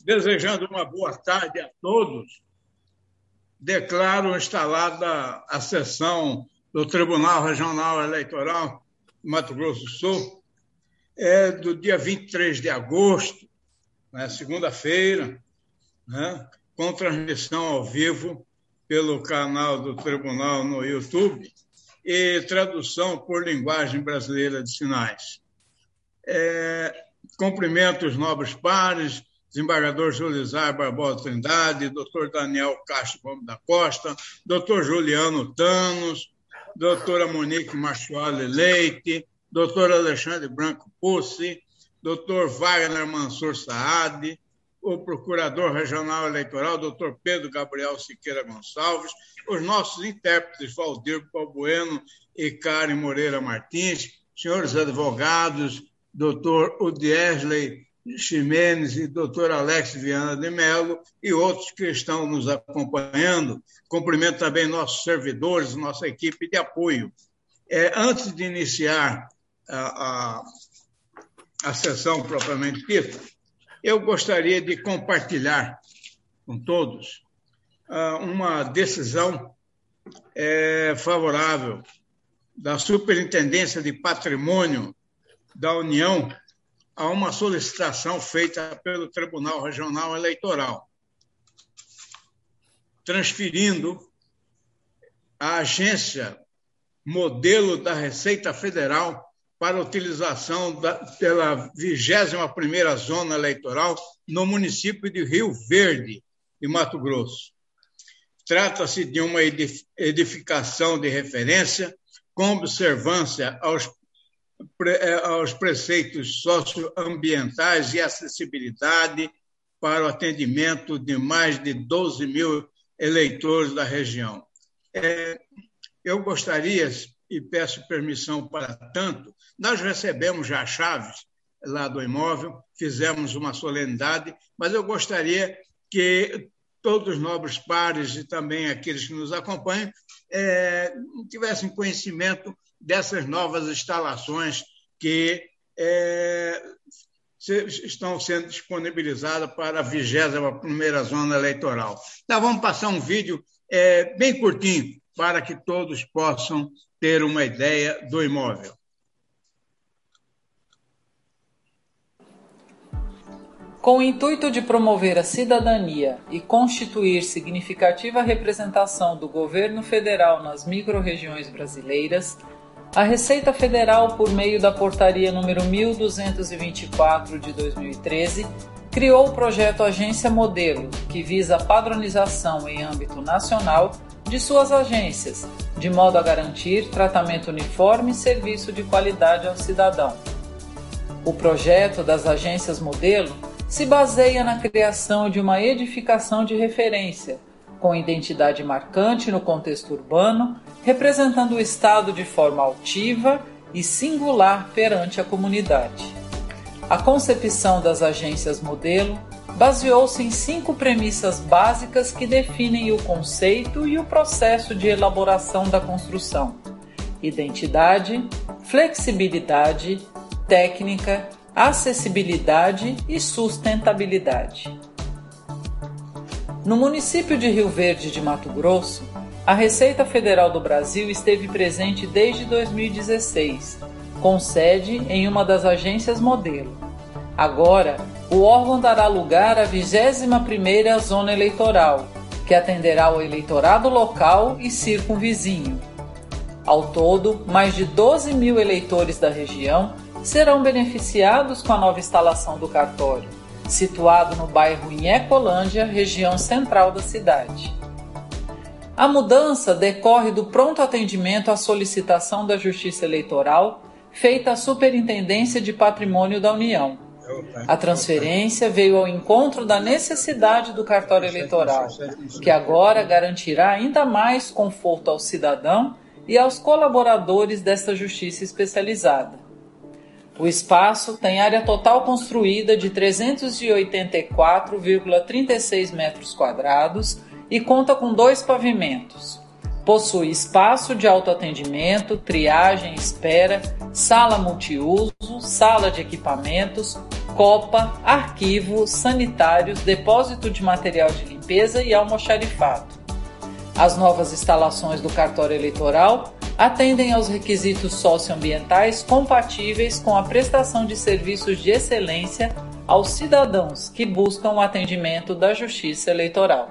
Desejando uma boa tarde a todos, declaro instalada a sessão do Tribunal Regional Eleitoral do Mato Grosso do Sul, do dia 23 de agosto, segunda-feira, com transmissão ao vivo pelo canal do Tribunal no YouTube e tradução por linguagem brasileira de sinais. Cumprimento os nobres pares, desembargador Julizar Barbosa Trindade, doutor Daniel Castro Gomes da Costa, doutor Juliano Thanos, doutora Monique Marchioli Leite, doutor Alexandre Branco Pussi, doutor Wagner Mansur Saad, o procurador regional eleitoral, doutor Pedro Gabriel Siqueira Gonçalves, os nossos intérpretes, Valdir Balbueno e Karen Moreira Martins, senhores advogados, doutor Udiesley Ximenes e doutor Alex Viana de Mello e outros que estão nos acompanhando. Cumprimento também nossos servidores, nossa equipe de apoio. Antes de iniciar a sessão propriamente dita, eu gostaria de compartilhar com todos uma decisão favorável da Superintendência de Patrimônio da União a uma solicitação feita pelo Tribunal Regional Eleitoral, transferindo a agência modelo da Receita Federal para utilização pela 21ª Zona Eleitoral no município de Rio Verde, em Mato Grosso. Trata-se de uma edificação de referência com observância aos preceitos socioambientais e acessibilidade para o atendimento de mais de 12 mil eleitores da região. Eu gostaria, e peço permissão para tanto, nós recebemos já chaves lá do imóvel, fizemos uma solenidade, mas eu gostaria que todos os nobres pares e também aqueles que nos acompanham tivessem conhecimento dessas novas instalações que estão sendo disponibilizadas para a 21ª Zona Eleitoral. Então, vamos passar um vídeo bem curtinho para que todos possam ter uma ideia do imóvel. Com o intuito de promover a cidadania e constituir significativa representação do governo federal nas micro-regiões brasileiras, a Receita Federal, por meio da Portaria número 1224 de 2013, criou o projeto Agência Modelo, que visa a padronização em âmbito nacional de suas agências, de modo a garantir tratamento uniforme e serviço de qualidade ao cidadão. O projeto das agências modelo se baseia na criação de uma edificação de referência, com identidade marcante no contexto urbano, representando o Estado de forma altiva e singular perante a comunidade. A concepção das agências modelo baseou-se em 5 premissas básicas que definem o conceito e o processo de elaboração da construção: identidade, flexibilidade, técnica, acessibilidade e sustentabilidade. No município de Rio Verde de Mato Grosso, a Receita Federal do Brasil esteve presente desde 2016, com sede em uma das agências modelo. Agora, o órgão dará lugar à 21ª Zona Eleitoral, que atenderá ao eleitorado local e circunvizinho. Ao todo, mais de 12 mil eleitores da região serão beneficiados com a nova instalação do cartório, situado no bairro Inhecolândia, região central da cidade. A mudança decorre do pronto atendimento à solicitação da Justiça Eleitoral feita à Superintendência de Patrimônio da União. A transferência veio ao encontro da necessidade do cartório eleitoral, que agora garantirá ainda mais conforto ao cidadão e aos colaboradores desta justiça especializada. O espaço tem área total construída de 384,36 metros quadrados e conta com 2 pavimentos. Possui espaço de autoatendimento, triagem, espera, sala multiuso, sala de equipamentos, copa, arquivo, sanitários, depósito de material de limpeza e almoxarifado. As novas instalações do cartório eleitoral atendem aos requisitos socioambientais compatíveis com a prestação de serviços de excelência aos cidadãos que buscam o atendimento da Justiça Eleitoral.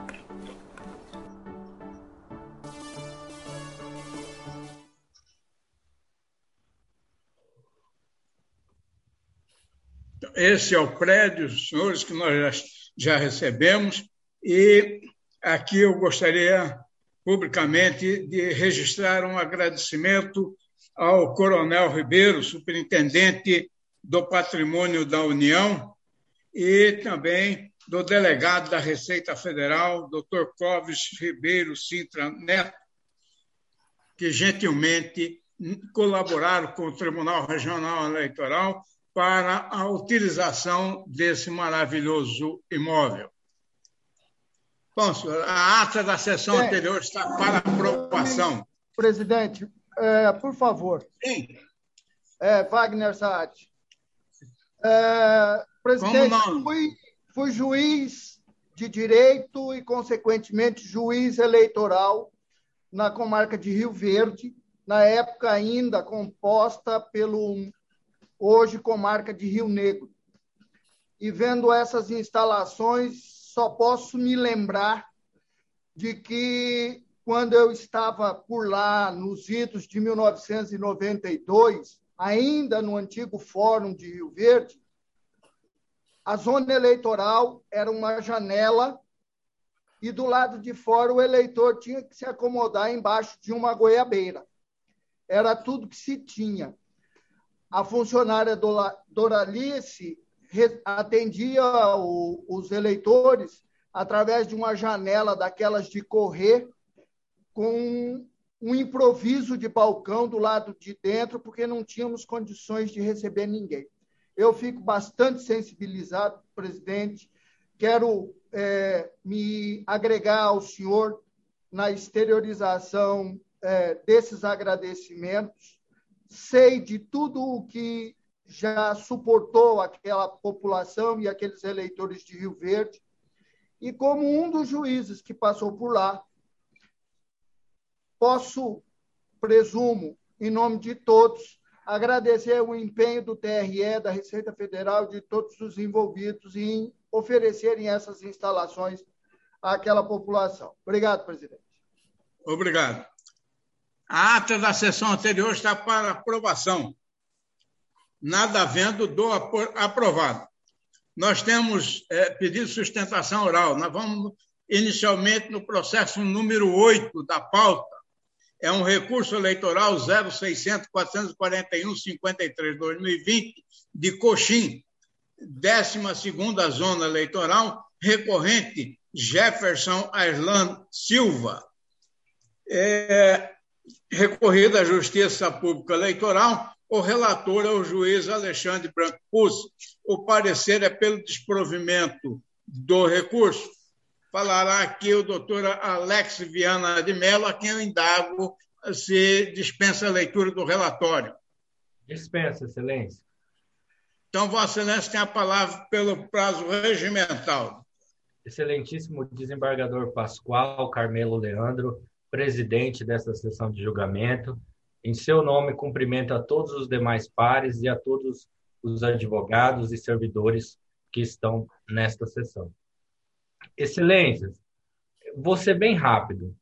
Esse é o prédio, senhores, que nós já recebemos, e aqui eu gostaria publicamente de registrar um agradecimento ao Coronel Ribeiro, superintendente do Patrimônio da União, e também do delegado da Receita Federal, Dr. Clóvis Ribeiro Sintra Neto, que gentilmente colaboraram com o Tribunal Regional Eleitoral para a utilização desse maravilhoso imóvel. Bom, senhor, a ata da sessão anterior está para aprovação. Presidente, por favor. Sim. Wagner Saad. Presidente, fui juiz de direito e, consequentemente, juiz eleitoral na comarca de Rio Verde, na época ainda composta pelo hoje comarca de Rio Negro. E vendo essas instalações, só posso me lembrar de que, quando eu estava por lá, nos idos de 1992, ainda no antigo Fórum de Rio Verde, a zona eleitoral era uma janela e, do lado de fora, o eleitor tinha que se acomodar embaixo de uma goiabeira. Era tudo que se tinha. A funcionária Doralice atendia os eleitores através de uma janela daquelas de correr, com um improviso de balcão do lado de dentro, porque não tínhamos condições de receber ninguém. Eu fico bastante sensibilizado, presidente. Quero me agregar ao senhor na exteriorização desses agradecimentos. Sei de tudo o que já suportou aquela população e aqueles eleitores de Rio Verde. E, como um dos juízes que passou por lá, presumo, em nome de todos, agradecer o empenho do TRE, da Receita Federal, de todos os envolvidos em oferecerem essas instalações àquela população. Obrigado, presidente. Obrigado. A ata da sessão anterior está para aprovação. Nada havendo, dou por aprovado. Nós temos pedido de sustentação oral. Nós vamos inicialmente no processo número 8 da pauta. É um recurso eleitoral 0600-441-53-2020 de Coxim, 12ª Zona Eleitoral, recorrente Jefferson Airlan Silva. Recorrido à Justiça Pública Eleitoral, o relator é o juiz Alexandre Branco Pucci. O parecer é pelo desprovimento do recurso. Falará aqui o doutor Alex Viana de Mello, a quem eu indago se dispensa a leitura do relatório. Dispensa, Excelência. Então, Vossa Excelência tem a palavra pelo prazo regimental. Excelentíssimo desembargador Pascoal Carmelo Leandro, presidente desta sessão de julgamento, em seu nome cumprimento a todos os demais pares e a todos os advogados e servidores que estão nesta sessão. Excelências, vou ser bem rápido.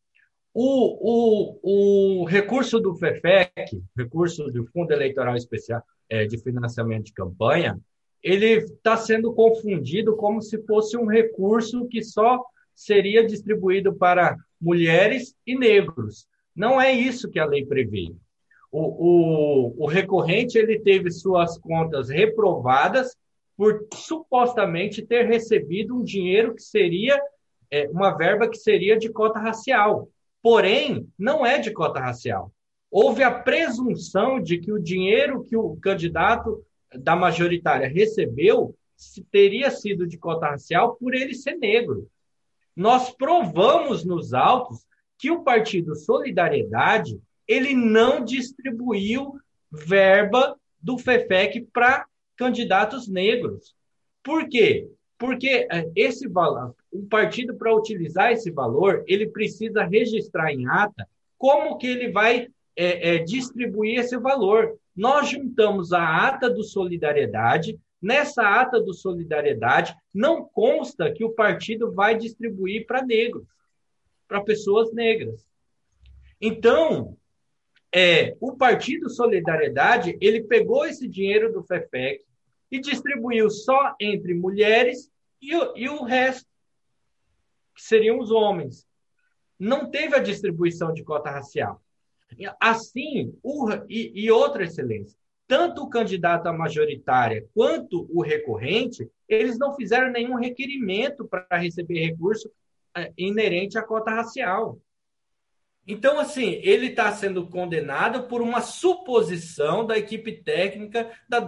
O recurso do FEFEC, recurso do Fundo Eleitoral Especial de Financiamento de Campanha, ele está sendo confundido como se fosse um recurso que só seria distribuído para mulheres e negros. Não é isso que a lei prevê. O recorrente ele teve suas contas reprovadas por supostamente ter recebido um dinheiro que seria uma verba que seria de cota racial. Porém, não é de cota racial. Houve a presunção de que o dinheiro que o candidato da majoritária recebeu teria sido de cota racial por ele ser negro. Nós provamos nos autos que o Partido Solidariedade ele não distribuiu verba do FEFEC para candidatos negros. Por quê? Porque esse valor, o partido, para utilizar esse valor, ele precisa registrar em ata como que ele vai distribuir esse valor. Nós juntamos a ata do Solidariedade. Nessa ata do Solidariedade, não consta que o partido vai distribuir para negros, para pessoas negras. Então, o Partido Solidariedade, ele pegou esse dinheiro do FEFEC e distribuiu só entre mulheres e o resto, que seriam os homens. Não teve a distribuição de cota racial. Assim, outra excelência, tanto o candidato à majoritária quanto o recorrente, eles não fizeram nenhum requerimento para receber recurso inerente à cota racial. Então, assim, ele está sendo condenado por uma suposição da equipe técnica da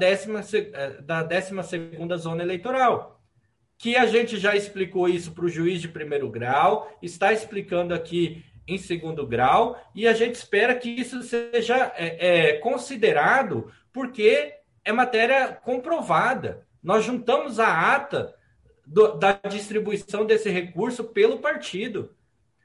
12ª Zona Eleitoral, que a gente já explicou isso para o juiz de primeiro grau, está explicando aqui em segundo grau, e a gente espera que isso seja considerado, porque é matéria comprovada. Nós juntamos a ata da distribuição desse recurso pelo partido.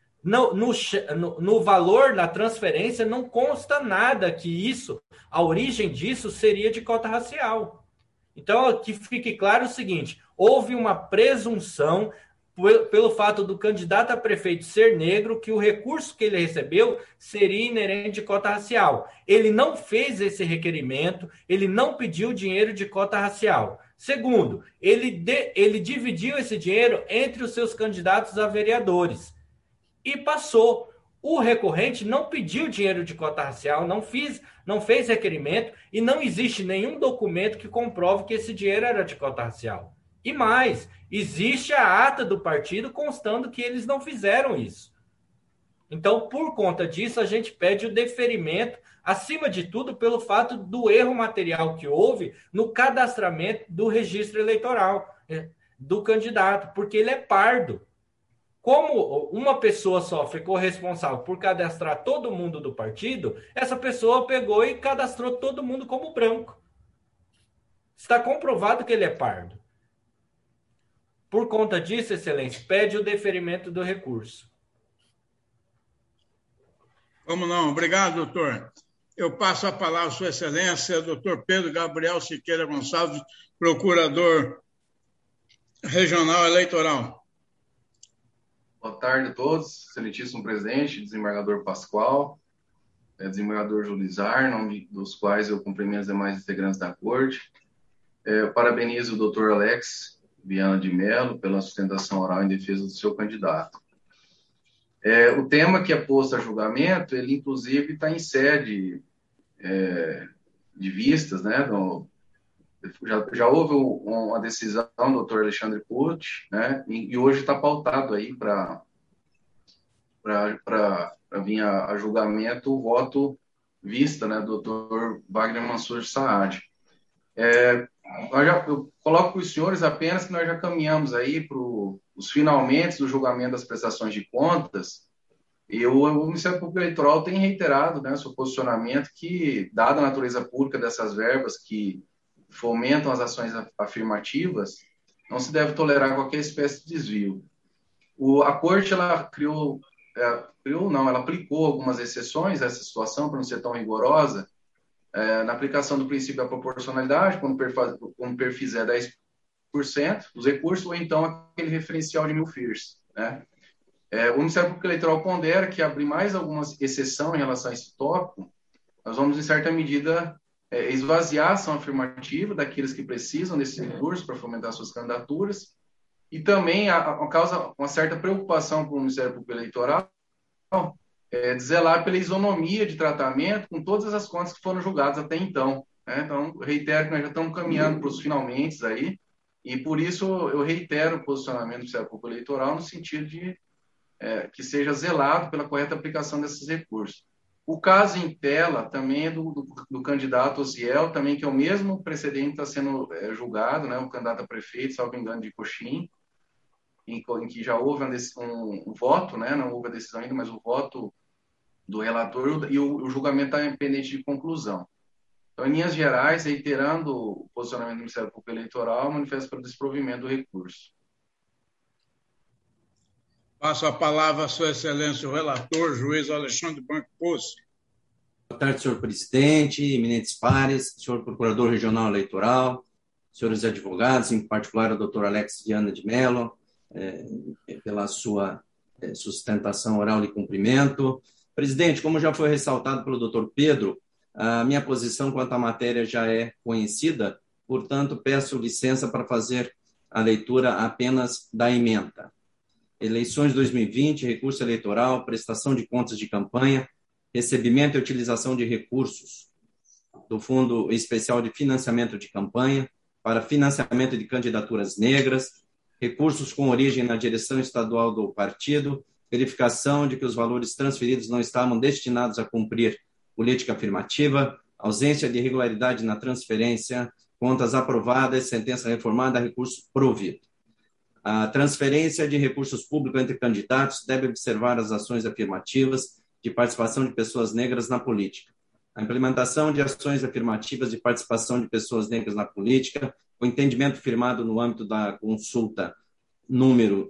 No valor da transferência não consta nada que a origem disso seria de cota racial. Então, que fique claro o seguinte, houve uma presunção pelo fato do candidato a prefeito ser negro, que o recurso que ele recebeu seria inerente de cota racial. Ele não fez esse requerimento, ele não pediu dinheiro de cota racial. Segundo, ele dividiu esse dinheiro entre os seus candidatos a vereadores. E passou. O recorrente não pediu dinheiro de cota racial, não fez requerimento e não existe nenhum documento que comprove que esse dinheiro era de cota racial. E mais, existe a ata do partido constando que eles não fizeram isso. Então, por conta disso, a gente pede o deferimento, acima de tudo, pelo fato do erro material que houve no cadastramento do registro eleitoral do candidato, porque ele é pardo. Como uma pessoa só ficou responsável por cadastrar todo mundo do partido, essa pessoa pegou e cadastrou todo mundo como branco. Está comprovado que ele é pardo. Por conta disso, excelência, pede o deferimento do recurso. Como não? Obrigado, doutor. Eu passo a palavra à sua excelência, doutor Pedro Gabriel Siqueira Gonçalves, procurador regional eleitoral. Boa tarde a todos, excelentíssimo presidente, desembargador Pascoal, desembargador Julizar, em nome dos quais eu cumprimento os demais integrantes da corte. Parabenizo o doutor Alex Viana de Mello pela sustentação oral em defesa do seu candidato. O tema que é posto a julgamento, ele inclusive está em sede de vistas, né? Já houve uma decisão do doutor Alexandre Pucci, né? E hoje está pautado aí para vir a julgamento o voto vista, né, do doutor Wagner Mansur Saad. Eu coloco para os senhores apenas que nós já caminhamos aí para os finalmente do julgamento das prestações de contas, e o Ministério Público Eleitoral tem reiterado, né, seu posicionamento que, dada a natureza pública dessas verbas que fomentam as ações afirmativas, não se deve tolerar qualquer espécie de desvio. A Corte, ela ela aplicou algumas exceções a essa situação, para não ser tão rigorosa, na aplicação do princípio da proporcionalidade, quando o PER fizer 10% dos recursos, ou então aquele referencial de Milfors, né? O Ministério Público Eleitoral pondera que abrir mais alguma exceção em relação a esse tópico, nós vamos, em certa medida, esvaziar a ação afirmativa daqueles que precisam desse recurso para fomentar suas candidaturas, e também causa uma certa preocupação para o Ministério Público Eleitoral de zelar pela isonomia de tratamento com todas as contas que foram julgadas até então, né? Então, reitero que nós já estamos caminhando para os finalmente aí, e por isso eu reitero o posicionamento do Ministério Público Eleitoral no sentido de que seja zelado pela correta aplicação desses recursos. O caso em tela também é do candidato Osiel, também, que é o mesmo precedente que está sendo julgado, né, o candidato a prefeito, salvo engano, de Coxim, em que já houve um voto, né, não houve a decisão ainda, mas o voto do relator, e o julgamento está pendente de conclusão. Então, em linhas gerais, reiterando o posicionamento do Ministério Público Eleitoral, manifesto pelo desprovimento do recurso. Passo a palavra a Sua Excelência, o relator, juiz Alexandre Branco Posse. Boa tarde, senhor presidente, eminentes pares, senhor procurador regional eleitoral, senhores advogados, em particular o doutor Alex Viana de Mello, pela sua sustentação oral de cumprimento. Presidente, como já foi ressaltado pelo doutor Pedro, a minha posição quanto à matéria já é conhecida, portanto, peço licença para fazer a leitura apenas da ementa. Eleições 2020, recurso eleitoral, prestação de contas de campanha, recebimento e utilização de recursos do Fundo Especial de Financiamento de Campanha para financiamento de candidaturas negras, recursos com origem na direção estadual do partido, verificação de que os valores transferidos não estavam destinados a cumprir política afirmativa, ausência de irregularidade na transferência, contas aprovadas, sentença reformada, recurso provido. A transferência de recursos públicos entre candidatos deve observar as ações afirmativas de participação de pessoas negras na política. A implementação de ações afirmativas de participação de pessoas negras na política, o entendimento firmado no âmbito da consulta número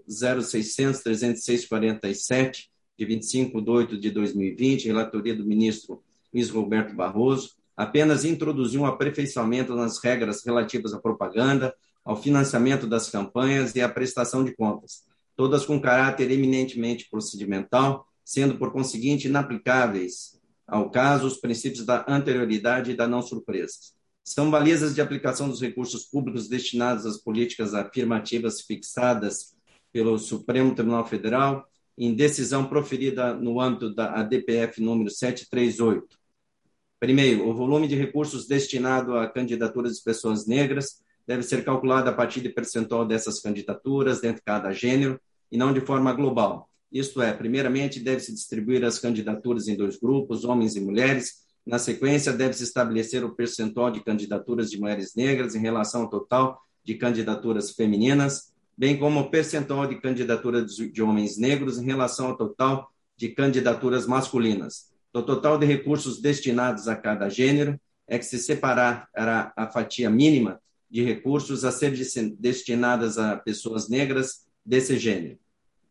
0600-306-47, de 25/8/2020, relatoria do ministro Luiz Roberto Barroso, apenas introduziu um aperfeiçoamento nas regras relativas à propaganda, ao financiamento das campanhas e à prestação de contas, todas com caráter eminentemente procedimental, sendo, por conseguinte, inaplicáveis ao caso os princípios da anterioridade e da não surpresa. São balizas de aplicação dos recursos públicos destinados às políticas afirmativas fixadas pelo Supremo Tribunal Federal em decisão proferida no âmbito da ADPF número 738. Primeiro, o volume de recursos destinado a candidaturas de pessoas negras deve ser calculado a partir de percentual dessas candidaturas dentro de cada gênero e não de forma global. Isto é, primeiramente, deve-se distribuir as candidaturas em 2 grupos, homens e mulheres. Na sequência, deve-se estabelecer o percentual de candidaturas de mulheres negras em relação ao total de candidaturas femininas, bem como o percentual de candidaturas de homens negros em relação ao total de candidaturas masculinas. Do total de recursos destinados a cada gênero, é que se separará a fatia mínima de recursos a ser destinadas a pessoas negras desse gênero.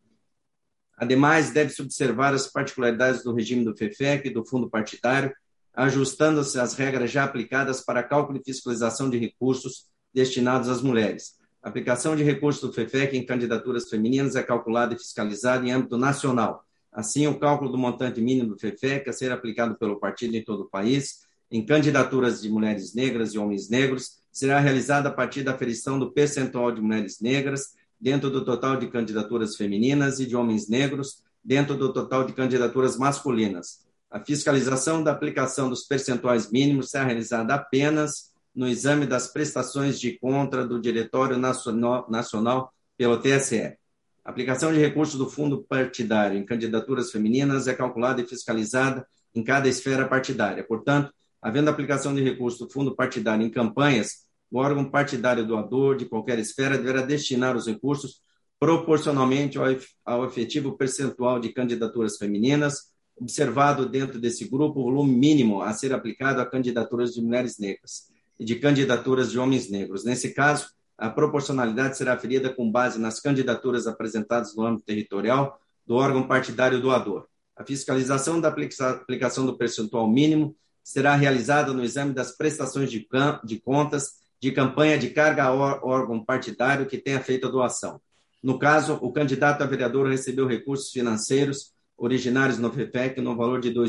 Ademais, deve-se observar as particularidades do regime do FEFEC e do fundo partidário, ajustando-se às regras já aplicadas para cálculo e fiscalização de recursos destinados às mulheres. A aplicação de recursos do FEFEC em candidaturas femininas é calculada e fiscalizada em âmbito nacional. Assim, o cálculo do montante mínimo do FEFEC a ser aplicado pelo partido em todo o país, em candidaturas de mulheres negras e homens negros, será realizada a partir da aferição do percentual de mulheres negras dentro do total de candidaturas femininas e de homens negros dentro do total de candidaturas masculinas. A fiscalização da aplicação dos percentuais mínimos será realizada apenas no exame das prestações de conta do Diretório Nacional pelo TSE. A aplicação de recursos do fundo partidário em candidaturas femininas é calculada e fiscalizada em cada esfera partidária. Portanto, havendo aplicação de recursos do fundo partidário em campanhas, o órgão partidário doador de qualquer esfera deverá destinar os recursos proporcionalmente ao efetivo percentual de candidaturas femininas, observado dentro desse grupo o volume mínimo a ser aplicado a candidaturas de mulheres negras e de candidaturas de homens negros. Nesse caso, a proporcionalidade será aferida com base nas candidaturas apresentadas no âmbito territorial do órgão partidário doador. A fiscalização da aplicação do percentual mínimo será realizada no exame das prestações de contas de campanha de carga ao órgão partidário que tenha feito a doação. No caso, o candidato a vereador recebeu recursos financeiros originários no FEFEC no valor de R$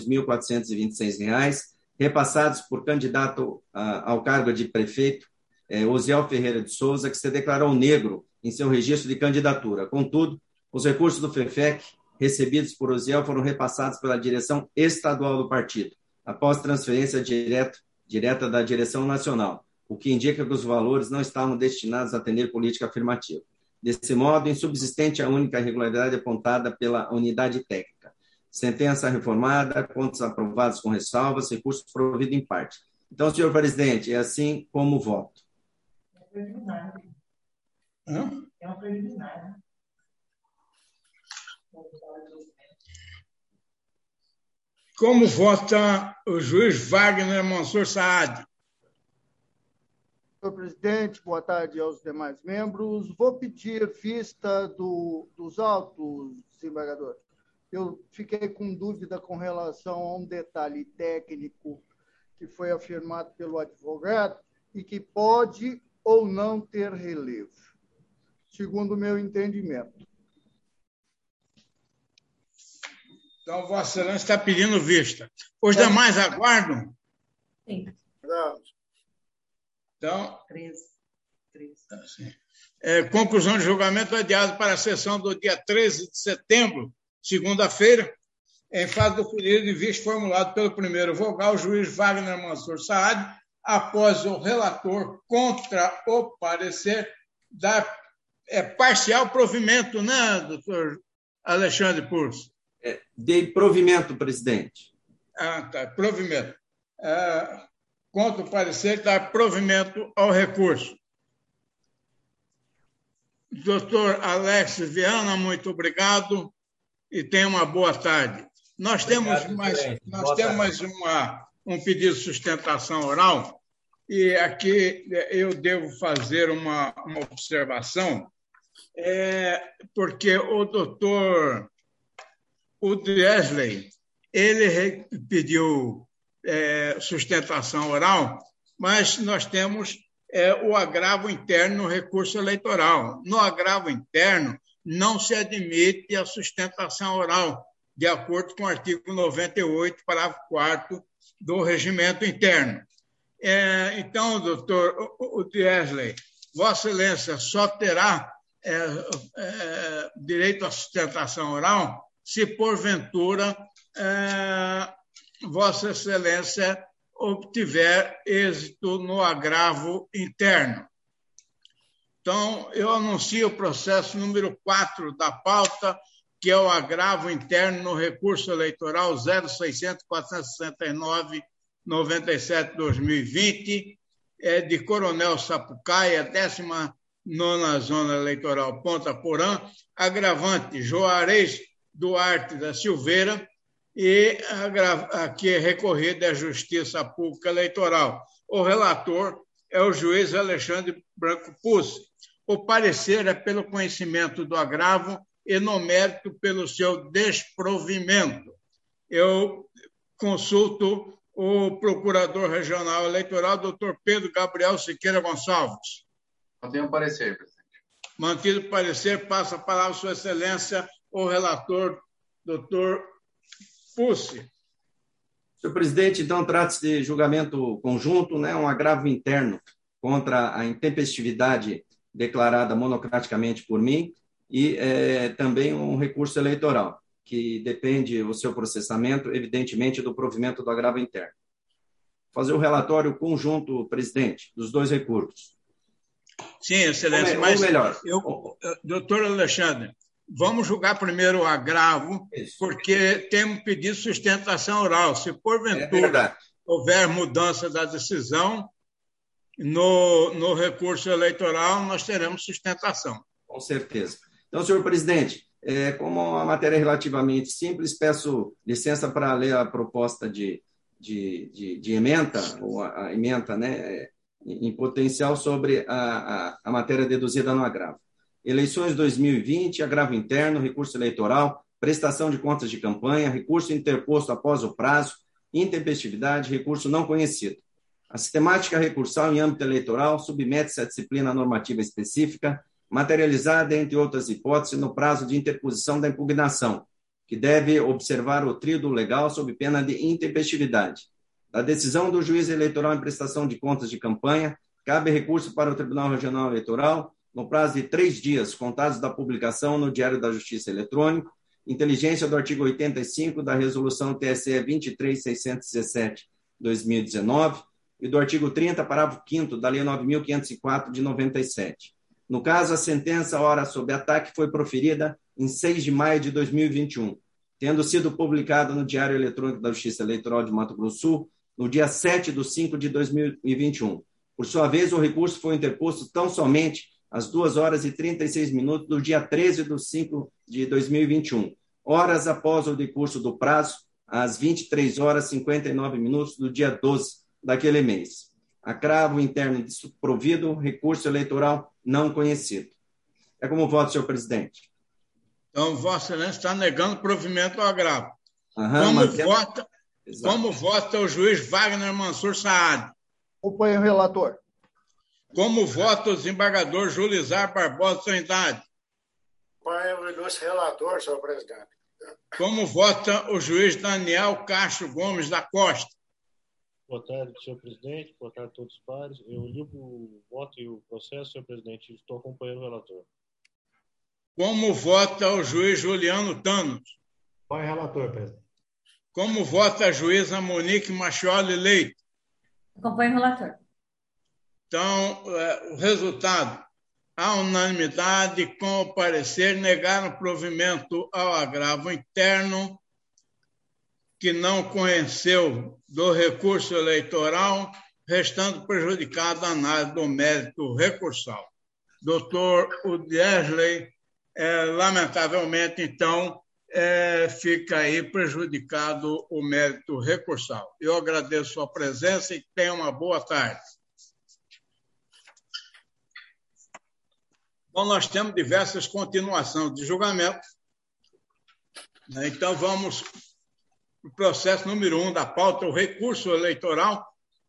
2.426, repassados por candidato ao cargo de prefeito, Osiel Ferreira de Souza, que se declarou negro em seu registro de candidatura. Contudo, os recursos do FEFEC recebidos por Osiel foram repassados pela direção estadual do partido, após transferência direta da direção nacional, o que indica que os valores não estavam destinados a atender política afirmativa. Desse modo, insubsistente a única irregularidade apontada pela unidade técnica. Sentença reformada, contas aprovadas com ressalvas, recursos providos em parte. Então, senhor presidente, é assim como voto. É preliminar. É uma preliminar. Como vota o juiz Wagner Mansur Saad? Senhor presidente, boa tarde aos demais membros. Vou pedir vista dos autos, desembargador. Eu fiquei com dúvida com relação a um detalhe técnico que foi afirmado pelo advogado e que pode ou não ter relevo, segundo o meu entendimento. Então, Vossa Excelência está pedindo vista. Os demais aguardam? Sim. Então, 13. assim, conclusão de julgamento adiado para a sessão do dia 13 de setembro, segunda-feira, em face do pedido de vista formulado pelo primeiro vogal, o juiz Wagner Mansur Saad, após o relator contra o parecer da parcial provimento, né, doutor Alexandre Purso? De provimento, presidente. Tá, provimento. Contra o parecer, dar provimento ao recurso. Doutor Alex Viana, muito obrigado e tenha uma boa tarde. Nós temos mais um pedido de sustentação oral e aqui eu devo fazer uma observação, porque o doutor Wesley, ele pediu sustentação oral, mas nós temos o agravo interno no recurso eleitoral. No agravo interno, não se admite a sustentação oral, de acordo com o artigo 98, parágrafo 4º do regimento interno. Então, doutor Wesley, Vossa Excelência só terá direito à sustentação oral se, porventura, Vossa Excelência obtiver êxito no agravo interno. Então, eu anuncio o processo número 4 da pauta, que é o agravo interno no recurso eleitoral 06.469/97/2020, de Coronel Sapucaia, 19ª Zona Eleitoral Ponta Porã, agravante Juarez Duarte da Silveira, e aqui é recorrida à Justiça Pública Eleitoral. O relator é o juiz Alexandre Branco Pucci. O parecer é pelo conhecimento do agravo e no mérito pelo seu desprovimento. Eu consulto o Procurador Regional Eleitoral, doutor Pedro Gabriel Siqueira Gonçalves. Mantenho o parecer, presidente. Mantido o parecer, passa a palavra Sua Excelência, o relator, doutor Pucci. Senhor presidente, então trata-se de julgamento conjunto, né, um agravo interno contra a intempestividade declarada monocraticamente por mim e também um recurso eleitoral, que depende o seu processamento, evidentemente, do provimento do agravo interno. Fazer o relatório conjunto, presidente, dos dois recursos. Sim, Excelência, ou melhor. Doutor Alexandre, vamos julgar primeiro o agravo, porque temos pedido sustentação oral. Se porventura houver mudança da decisão no recurso eleitoral, nós teremos sustentação. Com certeza. Então, senhor presidente, como a matéria é relativamente simples, peço licença para ler a proposta de ementa, ou a ementa, né, em potencial sobre a matéria deduzida no agravo. Eleições 2020, agravo interno, recurso eleitoral, prestação de contas de campanha, recurso interposto após o prazo, intempestividade, recurso não conhecido. A sistemática recursal em âmbito eleitoral submete-se à disciplina normativa específica, materializada, entre outras hipóteses, no prazo de interposição da impugnação, que deve observar o tríodo legal sob pena de intempestividade. Da decisão do juiz eleitoral em prestação de contas de campanha, cabe recurso para o Tribunal Regional Eleitoral, no prazo de 3 dias, contados da publicação no Diário da Justiça Eletrônico, inteligência do artigo 85 da Resolução TSE 23.617/2019 e do artigo 30, parágrafo 5º da Lei 9.504 de 97. No caso, a sentença ora sob ataque foi proferida em 6 de maio de 2021, tendo sido publicada no Diário Eletrônico da Justiça Eleitoral de Mato Grosso do Sul no dia 7/5 de 2021. Por sua vez, o recurso foi interposto tão somente às 2h36 do dia 13/5 de 2021, horas após o decurso do prazo, às 23h59 do dia 12 daquele mês. Agravo interno desprovido, recurso eleitoral não conhecido. É como voto, senhor presidente. Então, Vossa Excelência está negando provimento ao agravo. Exato. Como vota o juiz Wagner Mansur Saad? Acompanho o relator. Como vota o desembargador Julizar Barbosa Trindade? Acompanho o ilustre relator, senhor presidente. Como vota o juiz Daniel Castro Gomes da Costa? Boa tarde, senhor presidente. Boa tarde a todos os pares. Eu li o voto e o processo, senhor presidente. Estou acompanhando o relator. Como vota o juiz Juliano Thanos? Acompanho o relator, presidente. Como vota a juíza Monique Machioli Leite? Acompanho o relator. Então, o resultado, a unanimidade, com o parecer, negaram provimento ao agravo interno, que não conheceu do recurso eleitoral, restando prejudicado a análise do mérito recursal. Doutor Udiesley, lamentavelmente, então, fica aí prejudicado o mérito recursal. Eu agradeço a sua presença e tenha uma boa tarde. Bom, nós temos diversas continuações de julgamento. Então, vamos para o processo número 1 da pauta, o recurso eleitoral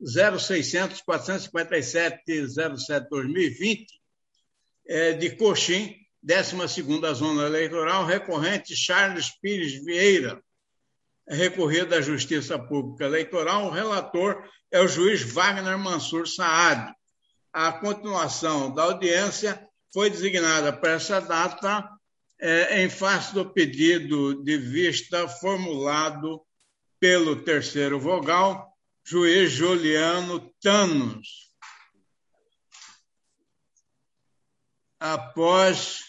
0600-457-07-2020, de Coxim, 12ª Zona Eleitoral, recorrente Charles Pires Vieira, recorrido à Justiça Pública Eleitoral. O relator é o juiz Wagner Mansur Saad. A continuação da audiência foi designada para essa data em face do pedido de vista formulado pelo terceiro vogal, juiz Juliano Thanos. Após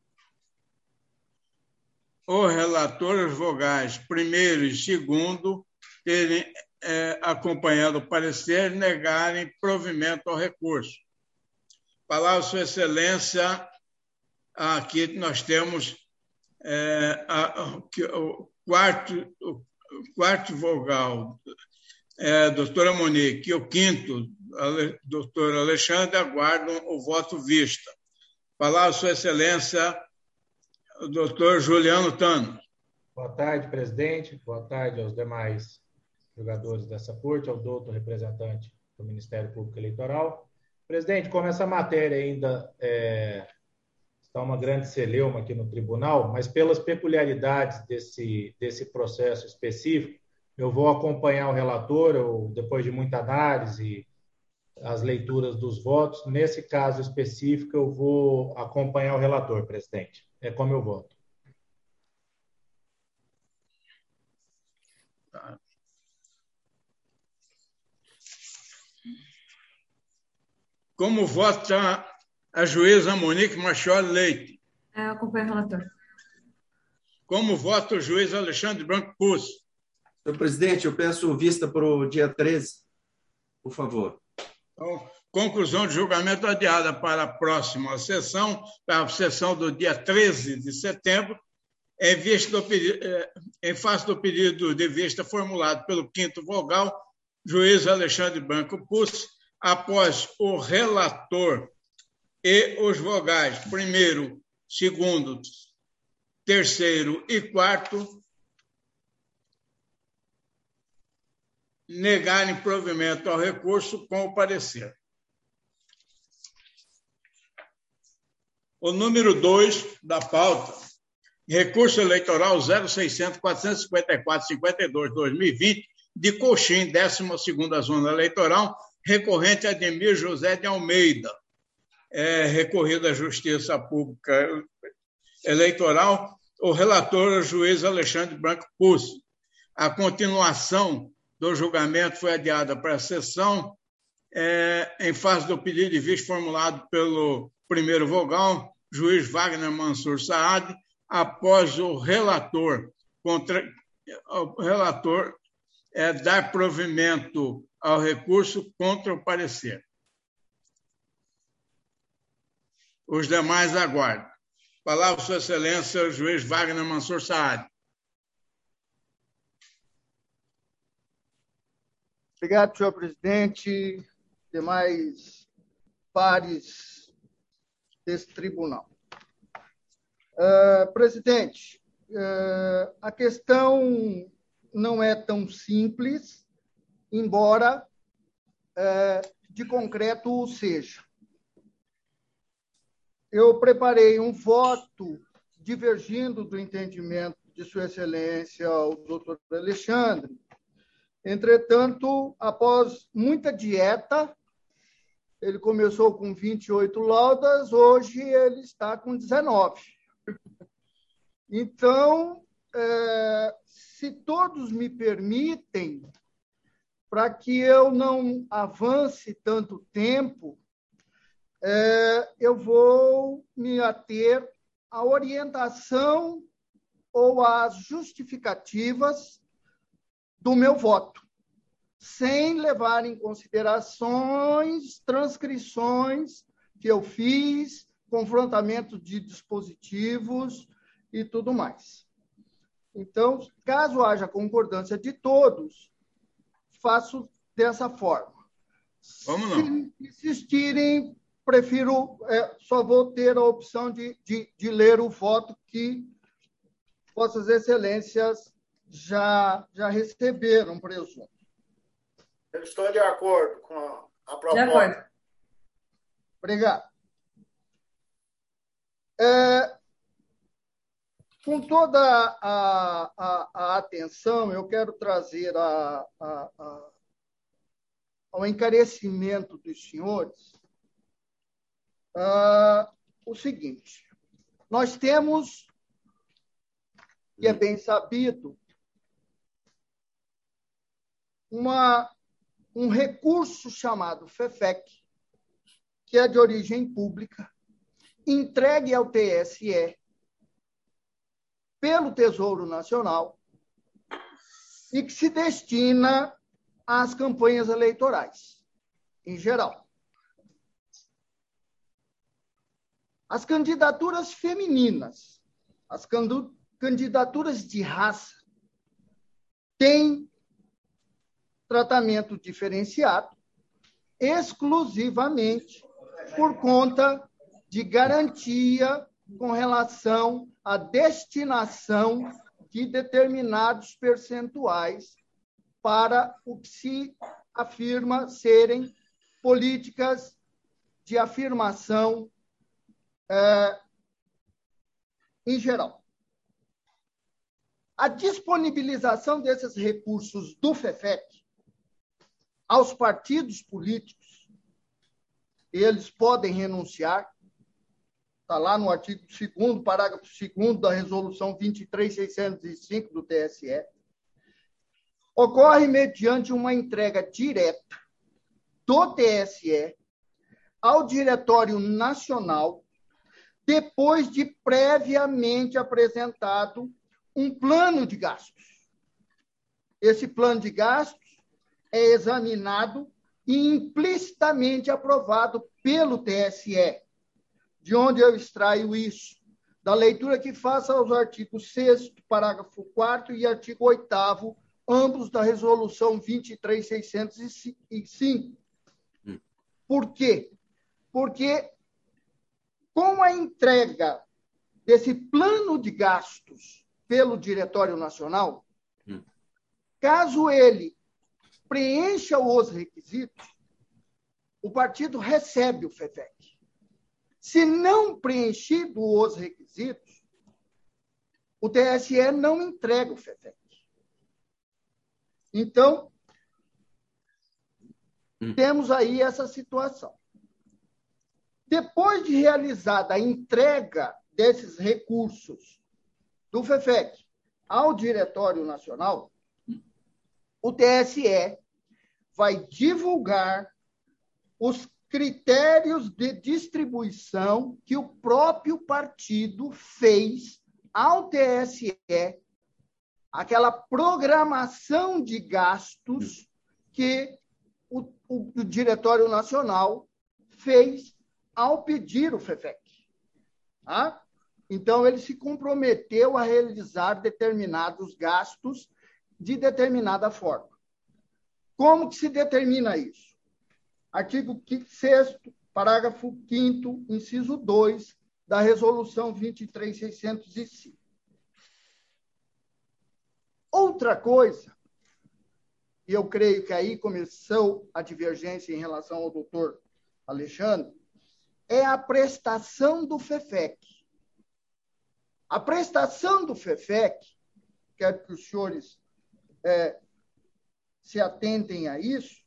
o relator, os vogais primeiro e segundo terem acompanhado o parecer, negarem provimento ao recurso. Palavra, Sua Excelência, aqui nós temos o quarto vogal, doutora Monique, e o quinto, doutor Alexandre, aguardam o voto vista. Palavra, Sua Excelência, o doutor Juliano Thanos. Boa tarde, presidente. Boa tarde aos demais jogadores dessa corte, ao doutor representante do Ministério Público Eleitoral. Presidente, como essa matéria ainda está uma grande celeuma aqui no tribunal, mas pelas peculiaridades desse processo específico, eu vou acompanhar o relator, depois de muita análise, as leituras dos votos. Nesse caso específico, eu vou acompanhar o relator, presidente. É como eu voto. Tá. Como vota a juíza Monique Machioli Leite? Acompanho o relator. Como vota o juiz Alexandre Branco Pucci? Senhor presidente, eu peço vista para o dia 13, por favor. Então, conclusão de julgamento adiada para a próxima sessão, para a sessão do dia 13 de setembro, em face do pedido de vista formulado pelo quinto vogal, juiz Alexandre Branco Pucci, após o relator e os vogais primeiro, segundo, terceiro e quarto negarem provimento ao recurso com o parecer. O número 2 da pauta, recurso eleitoral 0600-454-52-2020, de Coxim, 12ª Zona Eleitoral, recorrente Ademir José de Almeida, recorrido à Justiça Pública Eleitoral, o relator é o juiz Alexandre Branco Pucci. A continuação do julgamento foi adiada para a sessão, em face do pedido de vista formulado pelo primeiro vogal, juiz Wagner Mansur Saad, após o relator dar provimento ao recurso contra o parecer. Os demais aguardam. Palavra, Sua Excelência, o juiz Wagner Mansur Saad. Obrigado, senhor presidente. demais pares desse tribunal. Presidente, a questão não é tão simples, embora de concreto seja. Eu preparei um voto divergindo do entendimento de Sua Excelência, o doutor Alexandre. Entretanto, após muita dieta, ele começou com 28 laudas, hoje ele está com 19. Então, se todos me permitem, para que eu não avance tanto tempo, eu vou me ater à orientação ou às justificativas do meu voto, sem levar em considerações, transcrições que eu fiz, confrontamento de dispositivos e tudo mais. Então, caso haja concordância de todos, faço dessa forma. Vamos lá. Se insistirem, prefiro, só vou ter a opção de ler o voto que Vossas Excelências já receberam, presumo. Eu estou de acordo com a proposta. De acordo. Obrigado. Com toda a atenção, eu quero trazer ao encarecimento dos senhores o seguinte: nós temos, e é bem sabido, um recurso chamado FEFEC, que é de origem pública, entregue ao TSE pelo Tesouro Nacional e que se destina às campanhas eleitorais, em geral. As candidaturas femininas, as candidaturas de raça, têm tratamento diferenciado exclusivamente por conta de garantia com relação à destinação de determinados percentuais para o que se afirma serem políticas de afirmação em geral. A disponibilização desses recursos do FEFEC aos partidos políticos, eles podem renunciar, está lá no artigo 2º, parágrafo 2º da resolução 23.605 do TSE, ocorre mediante uma entrega direta do TSE ao Diretório Nacional, depois de previamente apresentado um plano de gastos. Esse plano de gastos é examinado e implicitamente aprovado pelo TSE. De onde eu extraio isso? Da leitura que faço aos artigos 6º, parágrafo 4º e artigo 8º, ambos da resolução 23.605. Por quê? Porque com a entrega desse plano de gastos pelo Diretório Nacional, caso ele preencha os requisitos, o partido recebe o FEFEC. Se não preenchido os requisitos, o TSE não entrega o FEFEC. Então, temos aí essa situação. Depois de realizada a entrega desses recursos do FEFEC ao Diretório Nacional, o TSE vai divulgar os critérios de distribuição que o próprio partido fez ao TSE, aquela programação de gastos que o Diretório Nacional fez ao pedir o FEFEC. Tá? Então, ele se comprometeu a realizar determinados gastos de determinada forma. Como que se determina isso? artigo 6º, parágrafo 5º, inciso 2, da Resolução 23.605. Outra coisa, e eu creio que aí começou a divergência em relação ao doutor Alexandre, é a prestação do FEFEC. A prestação do FEFEC, quero que os senhores se atentem a isso,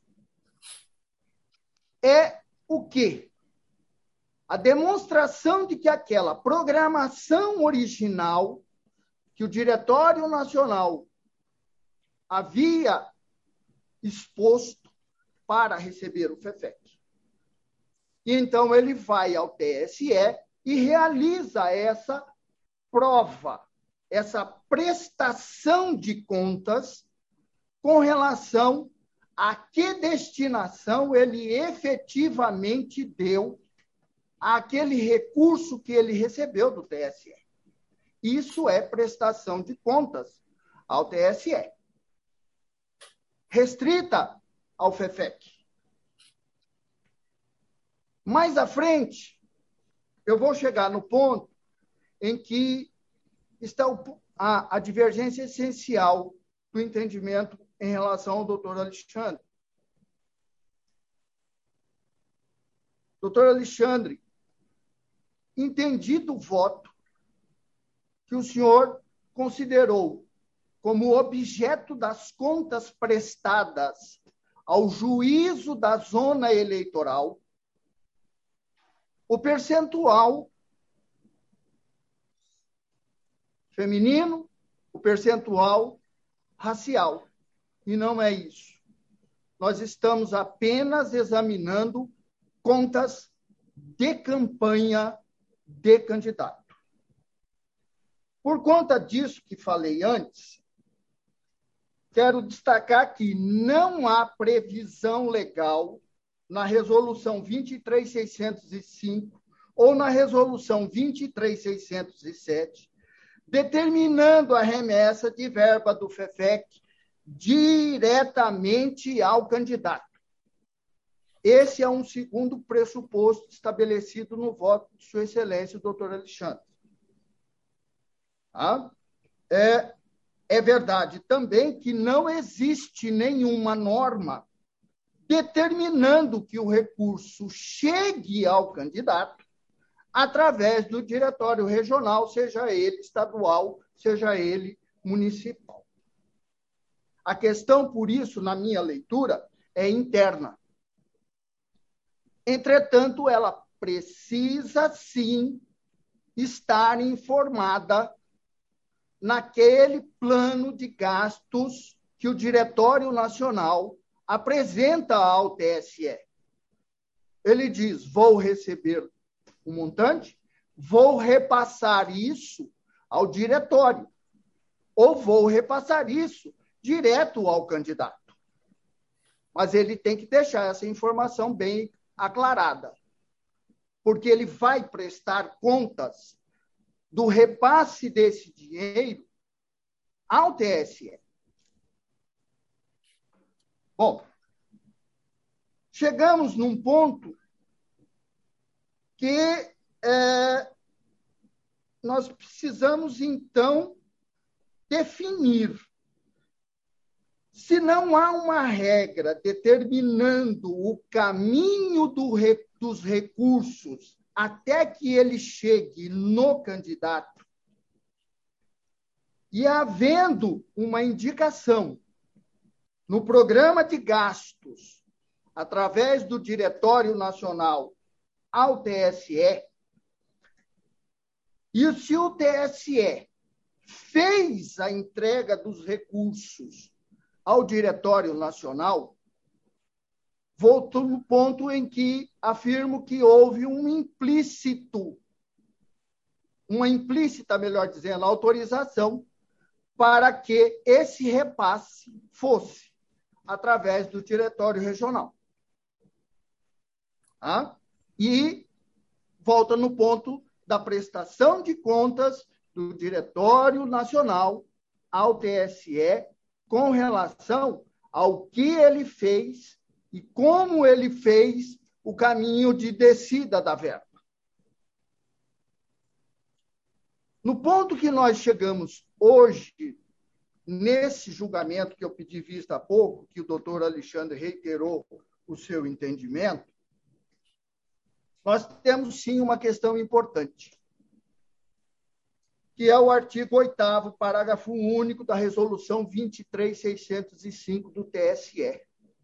é o quê? A demonstração de que aquela programação original que o Diretório Nacional havia exposto para receber o FEFEC. E então ele vai ao TSE e realiza essa prova, essa prestação de contas com relação a que destinação ele efetivamente deu àquele recurso que ele recebeu do TSE. Isso é prestação de contas ao TSE, restrita ao FEFEC. Mais à frente, eu vou chegar no ponto em que está a divergência essencial do entendimento em relação ao doutor Alexandre. Doutor Alexandre, entendido o voto que o senhor considerou como objeto das contas prestadas ao juízo da zona eleitoral, o percentual feminino, o percentual racial. E não é isso. Nós estamos apenas examinando contas de campanha de candidato. Por conta disso que falei antes, quero destacar que não há previsão legal na Resolução 23.605 ou na Resolução 23.607, determinando a remessa de verba do FEFEC diretamente ao candidato. Esse é um segundo pressuposto estabelecido no voto de Sua Excelência, o doutor Alexandre. É verdade também que não existe nenhuma norma determinando que o recurso chegue ao candidato através do diretório regional, seja ele estadual, seja ele municipal. A questão, por isso, na minha leitura, é interna. Entretanto, ela precisa, sim, estar informada naquele plano de gastos que o Diretório Nacional apresenta ao TSE. Ele diz, vou receber um montante, vou repassar isso ao diretório, ou vou repassar isso direto ao candidato. Mas ele tem que deixar essa informação bem aclarada, porque ele vai prestar contas do repasse desse dinheiro ao TSE. Bom, chegamos num ponto que nós precisamos, então, definir. Se não há uma regra determinando o caminho dos recursos até que ele chegue no candidato, e havendo uma indicação no programa de gastos, através do Diretório Nacional ao TSE, e se o TSE fez a entrega dos recursos ao Diretório Nacional, volto no ponto em que afirmo que houve uma implícita, melhor dizendo, autorização para que esse repasse fosse através do Diretório Regional. E volta no ponto da prestação de contas do Diretório Nacional ao TSE com relação ao que ele fez e como ele fez o caminho de descida da verba. No ponto que nós chegamos hoje, nesse julgamento que eu pedi vista há pouco, que o doutor Alexandre reiterou o seu entendimento, nós temos sim uma questão importante, que é o artigo 8º, parágrafo único da resolução 23.605 do TSE.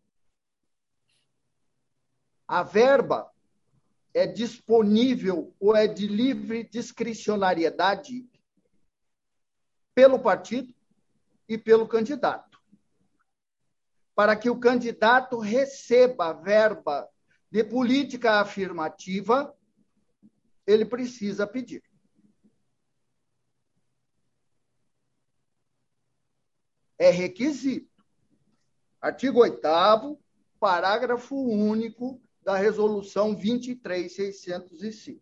A verba é disponível ou é de livre discricionariedade pelo partido e pelo candidato. Para que o candidato receba a verba de política afirmativa, ele precisa pedir. É requisito. Artigo 8º, parágrafo único da resolução 23.605.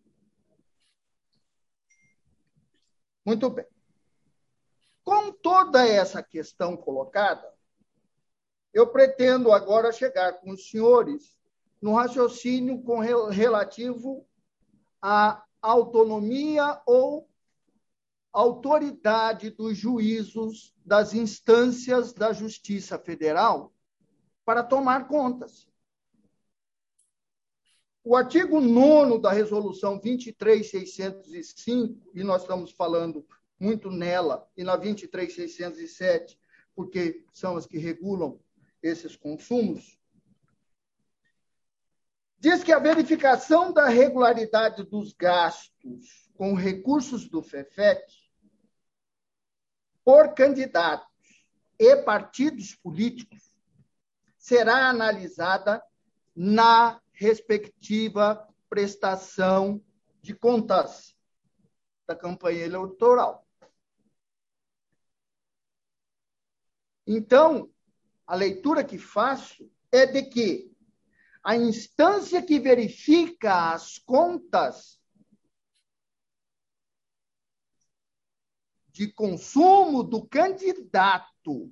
Muito bem. Com toda essa questão colocada, eu pretendo agora chegar com os senhores no raciocínio relativo à autonomia ou autoridade dos juízos das instâncias da Justiça Federal para tomar contas. O artigo 9º da resolução 23.605, e nós estamos falando muito nela, e na 23.607, porque são as que regulam esses consumos, diz que a verificação da regularidade dos gastos com recursos do FEFEC por candidatos e partidos políticos será analisada na respectiva prestação de contas da campanha eleitoral. Então, a leitura que faço é de que a instância que verifica as contas de consumo do candidato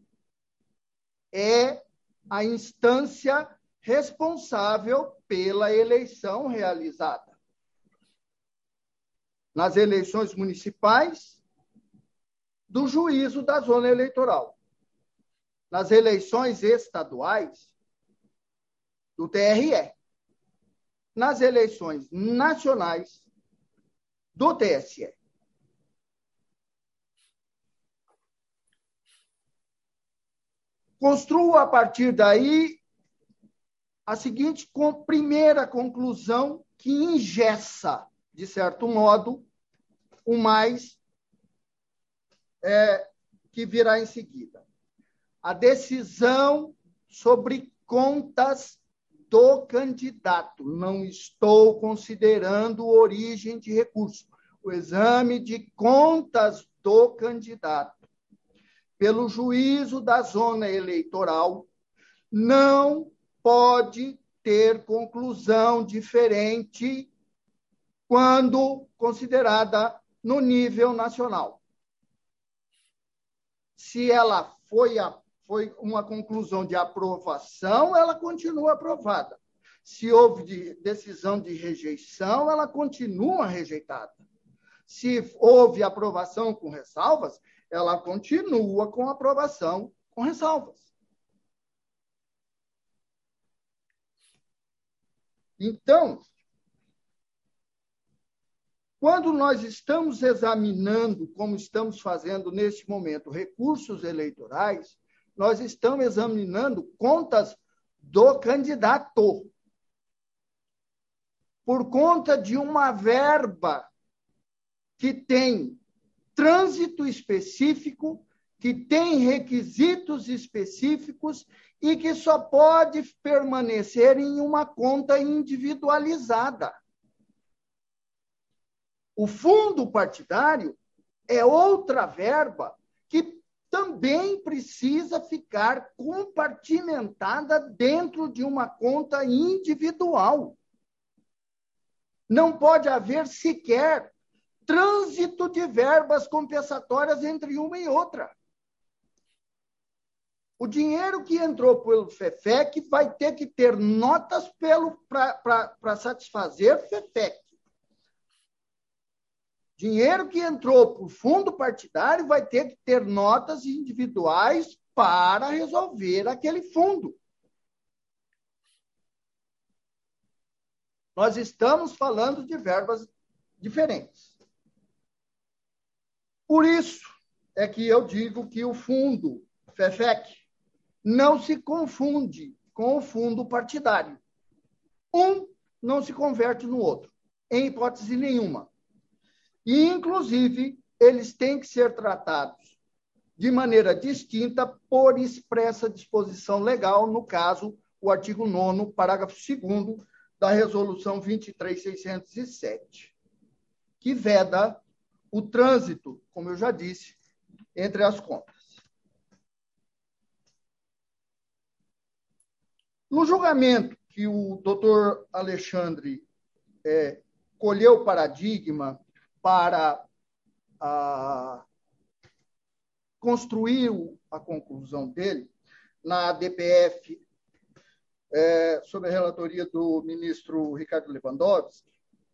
é a instância responsável pela eleição realizada. Nas eleições municipais, do juízo da zona eleitoral. Nas eleições estaduais, do TRE. Nas eleições nacionais, do TSE. Construo a partir daí a seguinte primeira conclusão que engessa, de certo modo, o mais que virá em seguida. A decisão sobre contas do candidato. Não estou considerando origem de recurso. O exame de contas do candidato pelo juízo da zona eleitoral não pode ter conclusão diferente quando considerada no nível nacional. Se ela foi uma conclusão de aprovação, ela continua aprovada. Se houve decisão de rejeição, ela continua rejeitada. Se houve aprovação com ressalvas, ela continua com aprovação com ressalvas. Então, quando nós estamos examinando, como estamos fazendo neste momento, recursos eleitorais, nós estamos examinando contas do candidato. Por conta de uma verba que tem trânsito específico, que tem requisitos específicos e que só pode permanecer em uma conta individualizada. O fundo partidário é outra verba que também precisa ficar compartimentada dentro de uma conta individual. Não pode haver sequer trânsito de verbas compensatórias entre uma e outra. O dinheiro que entrou pelo FEFEC vai ter que ter notas para satisfazer o FEFEC. Dinheiro que entrou por fundo partidário vai ter que ter notas individuais para resolver aquele fundo. Nós estamos falando de verbas diferentes. Por isso é que eu digo que o fundo FEFEC não se confunde com o fundo partidário. Um não se converte no outro, em hipótese nenhuma. E, inclusive, eles têm que ser tratados de maneira distinta por expressa disposição legal, no caso, o artigo 9º, parágrafo 2º da Resolução 23.607, que veda o trânsito, como eu já disse, entre as contas. No julgamento que o doutor Alexandre colheu o paradigma para construir a conclusão dele, na DPF, sob a relatoria do ministro Ricardo Lewandowski,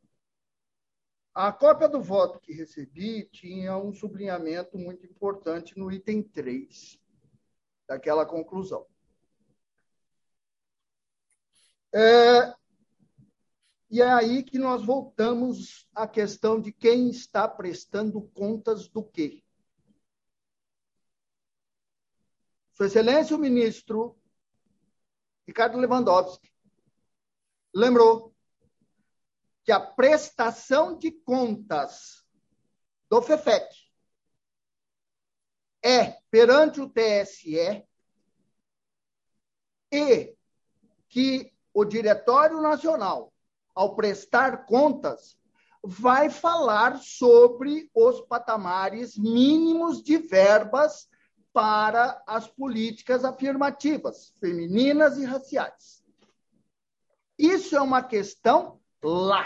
a cópia do voto que recebi tinha um sublinhamento muito importante no item 3 daquela conclusão. E é aí que nós voltamos à questão de quem está prestando contas do quê. Sua Excelência, o ministro Ricardo Lewandowski lembrou que a prestação de contas do FEFEC é perante o TSE e que o Diretório Nacional, ao prestar contas, vai falar sobre os patamares mínimos de verbas para as políticas afirmativas, femininas e raciais. Isso é uma questão lá.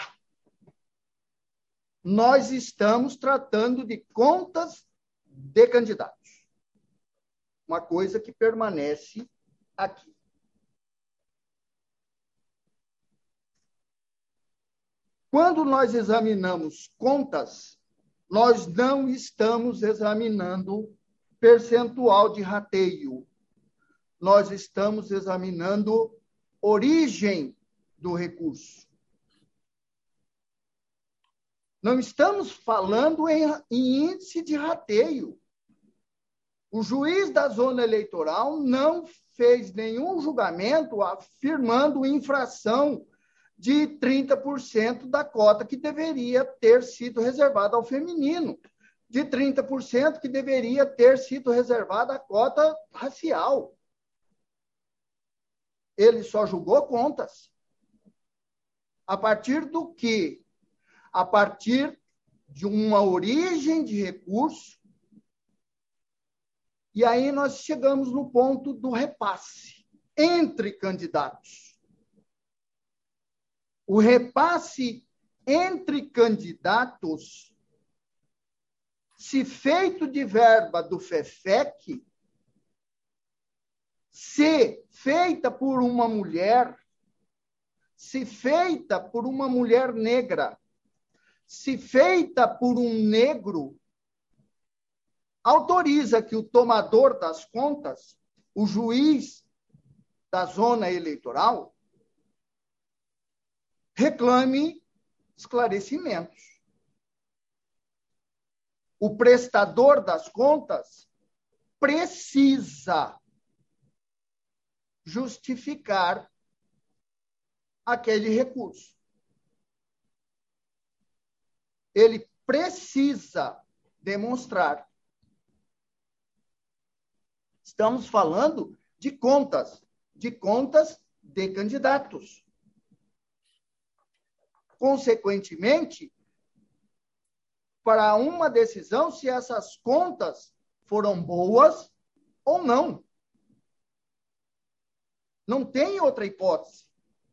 Nós estamos tratando de contas de candidatos. Uma coisa que permanece aqui. Quando nós examinamos contas, nós não estamos examinando percentual de rateio. Nós estamos examinando origem do recurso. Não estamos falando em índice de rateio. O juiz da zona eleitoral não fez nenhum julgamento afirmando infração de 30% da cota que deveria ter sido reservada ao feminino, de 30% que deveria ter sido reservada à cota racial. Ele só julgou contas. A partir do quê? A partir de uma origem de recurso. E aí nós chegamos no ponto do repasse entre candidatos. O repasse entre candidatos, se feito de verba do FEFEC, se feita por uma mulher, se feita por uma mulher negra, se feita por um negro, autoriza que o tomador das contas, o juiz da zona eleitoral, reclame esclarecimentos. O prestador das contas precisa justificar aquele recurso. Ele precisa demonstrar. Estamos falando de contas de candidatos. Consequentemente, para uma decisão se essas contas foram boas ou não. Não tem outra hipótese.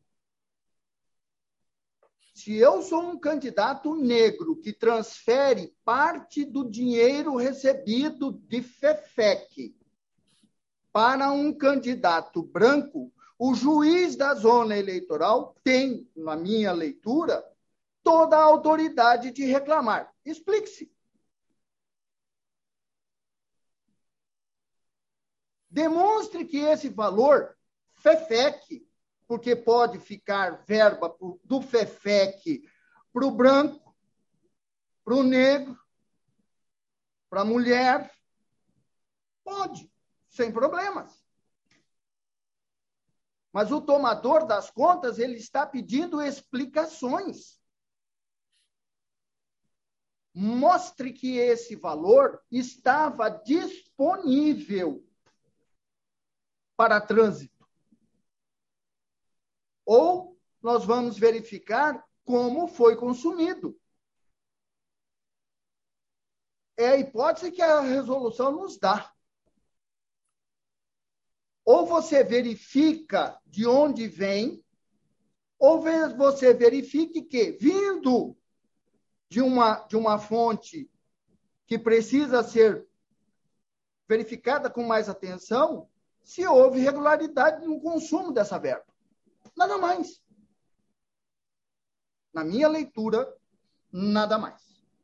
Se eu sou um candidato negro que transfere parte do dinheiro recebido de FEFEC para um candidato branco, o juiz da zona eleitoral tem, na minha leitura, toda a autoridade de reclamar. Explique-se. Demonstre que esse valor, FEFEC, porque pode ficar verba do FEFEC para o branco, para o negro, para a mulher, pode, sem problemas. Mas o tomador das contas, ele está pedindo explicações. Mostre que esse valor estava disponível para trânsito. Ou nós vamos verificar como foi consumido. É a hipótese que a resolução nos dá. Ou você verifica de onde vem, ou você verifique que, vindo de uma fonte que precisa ser verificada com mais atenção, se houve irregularidade no consumo dessa verba. Nada mais. Na minha leitura, nada mais.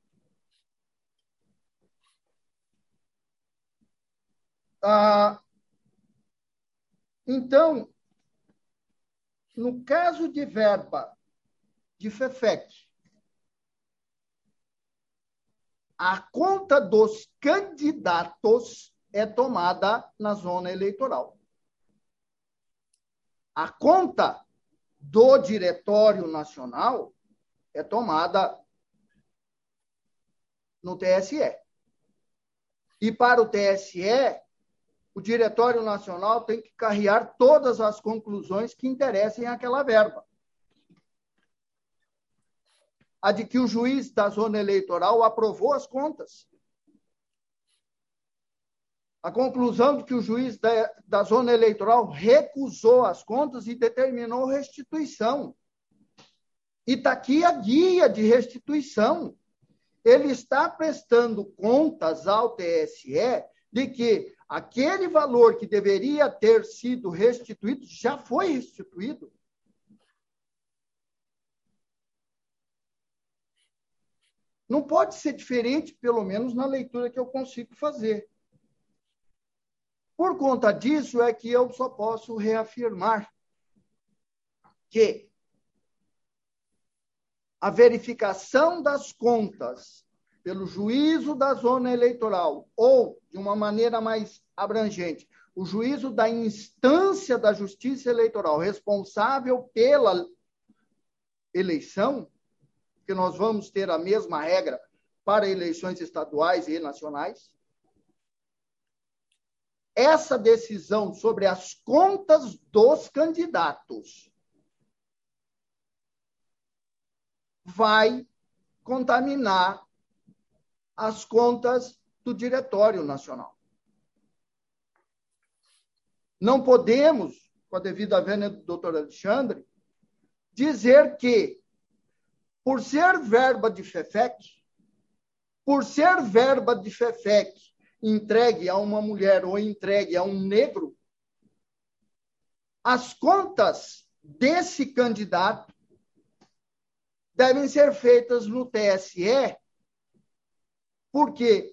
Então, no caso de verba de FEFEC, a conta dos candidatos é tomada na zona eleitoral. A conta do Diretório Nacional é tomada no TSE. E para o TSE, o Diretório Nacional tem que carrear todas as conclusões que interessem àquela verba. A de que o juiz da zona eleitoral aprovou as contas. A conclusão de que o juiz da zona eleitoral recusou as contas e determinou restituição. E está aqui a guia de restituição. Ele está prestando contas ao TSE de que aquele valor que deveria ter sido restituído já foi restituído. Não pode ser diferente, pelo menos na leitura que eu consigo fazer. Por conta disso é que eu só posso reafirmar que a verificação das contas pelo juízo da zona eleitoral ou, de uma maneira mais abrangente, o juízo da instância da Justiça Eleitoral responsável pela eleição, que nós vamos ter a mesma regra para eleições estaduais e nacionais. Essa decisão sobre as contas dos candidatos vai contaminar as contas do Diretório Nacional. Não podemos, com a devida vênia do doutor Alexandre, dizer que, por ser verba de FEFEC, entregue a uma mulher ou entregue a um negro, as contas desse candidato devem ser feitas no TSE, porque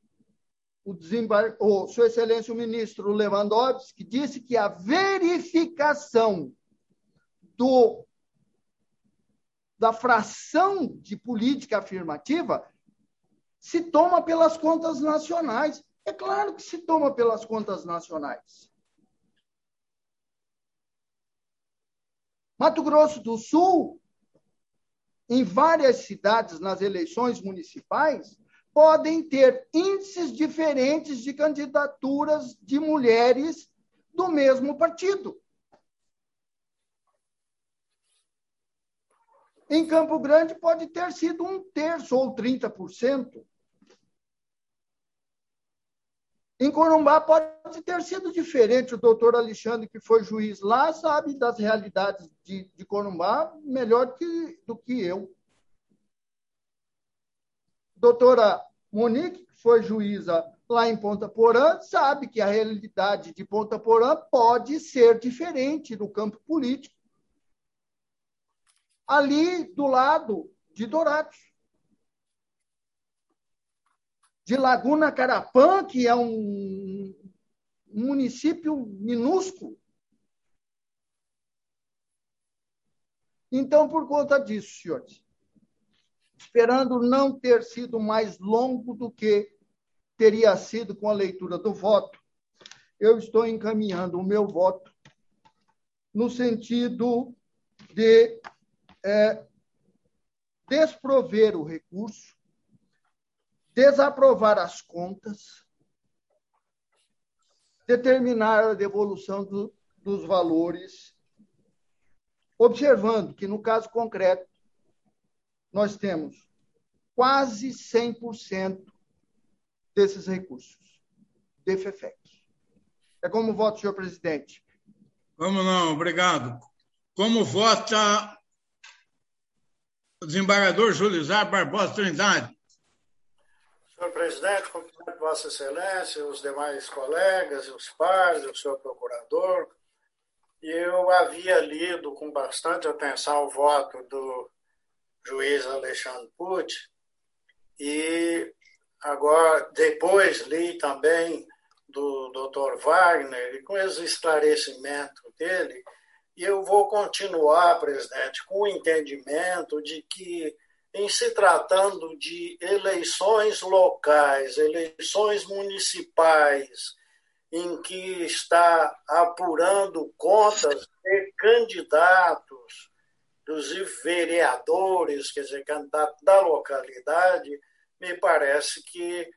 o Sua Excelência o ministro Lewandowski disse que a verificação da fração de política afirmativa se toma pelas contas nacionais. É claro que se toma pelas contas nacionais. Mato Grosso do Sul, em várias cidades, nas eleições municipais, podem ter índices diferentes de candidaturas de mulheres do mesmo partido. Em Campo Grande pode ter sido 1/3 ou 30%. Em Corumbá pode ter sido diferente. O doutor Alexandre, que foi juiz lá, sabe das realidades de Corumbá melhor do que eu. Doutora Monique, que foi juíza lá em Ponta Porã, sabe que a realidade de Ponta Porã pode ser diferente do campo político. Ali do lado de Dourados. De Laguna Carapã, que é um município minúsculo. Então, por conta disso, senhores, esperando não ter sido mais longo do que teria sido com a leitura do voto, eu estou encaminhando o meu voto no sentido de desprover o recurso, desaprovar as contas, determinar a devolução dos valores, observando que, no caso concreto, nós temos quase 100% desses recursos de FEFEC. É como vota, senhor presidente. Vamos não, obrigado. Como vota o desembargador Julizar Barbosa Trindade? Senhor presidente, cumprimento Vossa Excelência, os demais colegas, os pares, o senhor procurador. Eu havia lido com bastante atenção o voto do juiz Alexandre Pucci e agora, depois li também do Dr. Wagner e com esse esclarecimento dele, e eu vou continuar, presidente, com o entendimento de que, em se tratando de eleições locais, eleições municipais, em que está apurando contas de candidatos, inclusive vereadores, quer dizer, candidatos da localidade, me parece que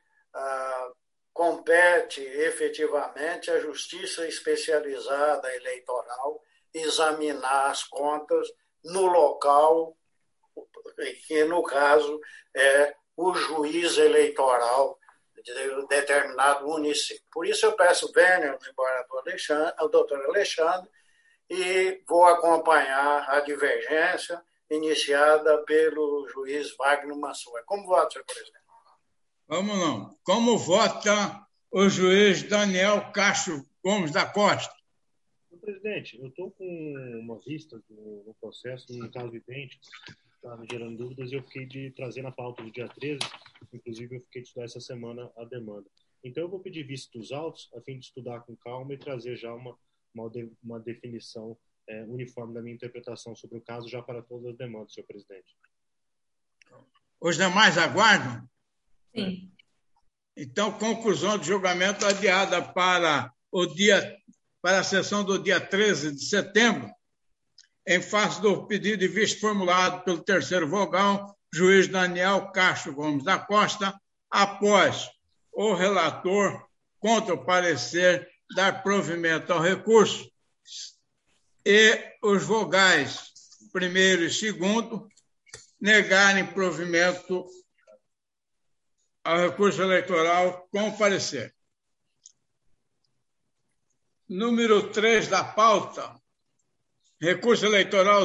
compete efetivamente à Justiça Especializada Eleitoral examinar as contas no local, que no caso é o juiz eleitoral de determinado município. Por isso eu peço vênia ao doutor Alexandre e vou acompanhar a divergência iniciada pelo juiz Wagner Mansur. Como vota, senhor presidente? Vamos não. Como vota o juiz Daniel Castro Gomes da Costa? Senhor presidente, eu estou com uma vista no processo, num caso idêntico, está me gerando dúvidas, e eu fiquei de trazer na pauta do dia 13, inclusive eu fiquei de estudar essa semana a demanda. Então eu vou pedir vista dos autos, a fim de estudar com calma e trazer já uma definição uniforme da minha interpretação sobre o caso, já para todas as demandas, senhor presidente. Os demais aguardam? Sim. Então, conclusão de julgamento adiada para a sessão do dia 13 de setembro, em face do pedido de vista formulado pelo terceiro vogal, juiz Daniel Castro Gomes da Costa, após o relator, contra o parecer, dar provimento ao recurso, e os vogais primeiro e segundo negarem provimento ao recurso eleitoral com parecer. Número 3 da pauta, recurso eleitoral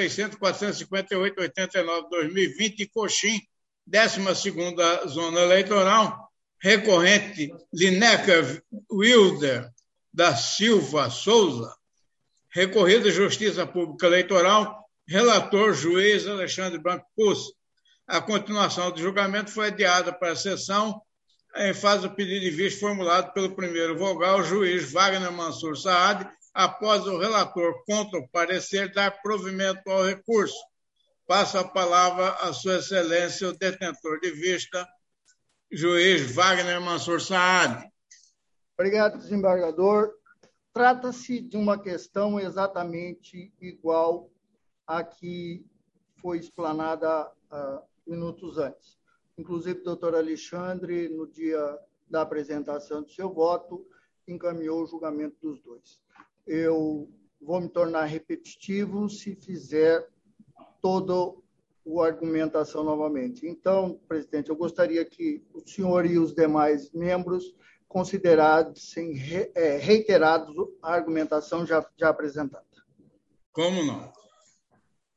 0600-458-89-2020, Coxim, 12ª Zona Eleitoral, recorrente Lineker Wilder da Silva Souza, recorrido à Justiça Pública Eleitoral, relator juiz Alexandre Branco Pucci. A continuação do julgamento foi adiada para a sessão em fase do pedido de vista formulado pelo primeiro vogal, juiz Wagner Mansur Saad, após o relator, contra o parecer, dar provimento ao recurso. Passo a palavra a Sua Excelência, o detentor de vista, juiz Wagner Mansur Saad. Obrigado, desembargador. Trata-se de uma questão exatamente igual à que foi explanada minutos antes. Inclusive, o doutor Alexandre, no dia da apresentação do seu voto, encaminhou o julgamento dos dois. Eu vou me tornar repetitivo se fizer toda a argumentação novamente. Então, presidente, eu gostaria que o senhor e os demais membros considerassem reiterados a argumentação já apresentada. Como não?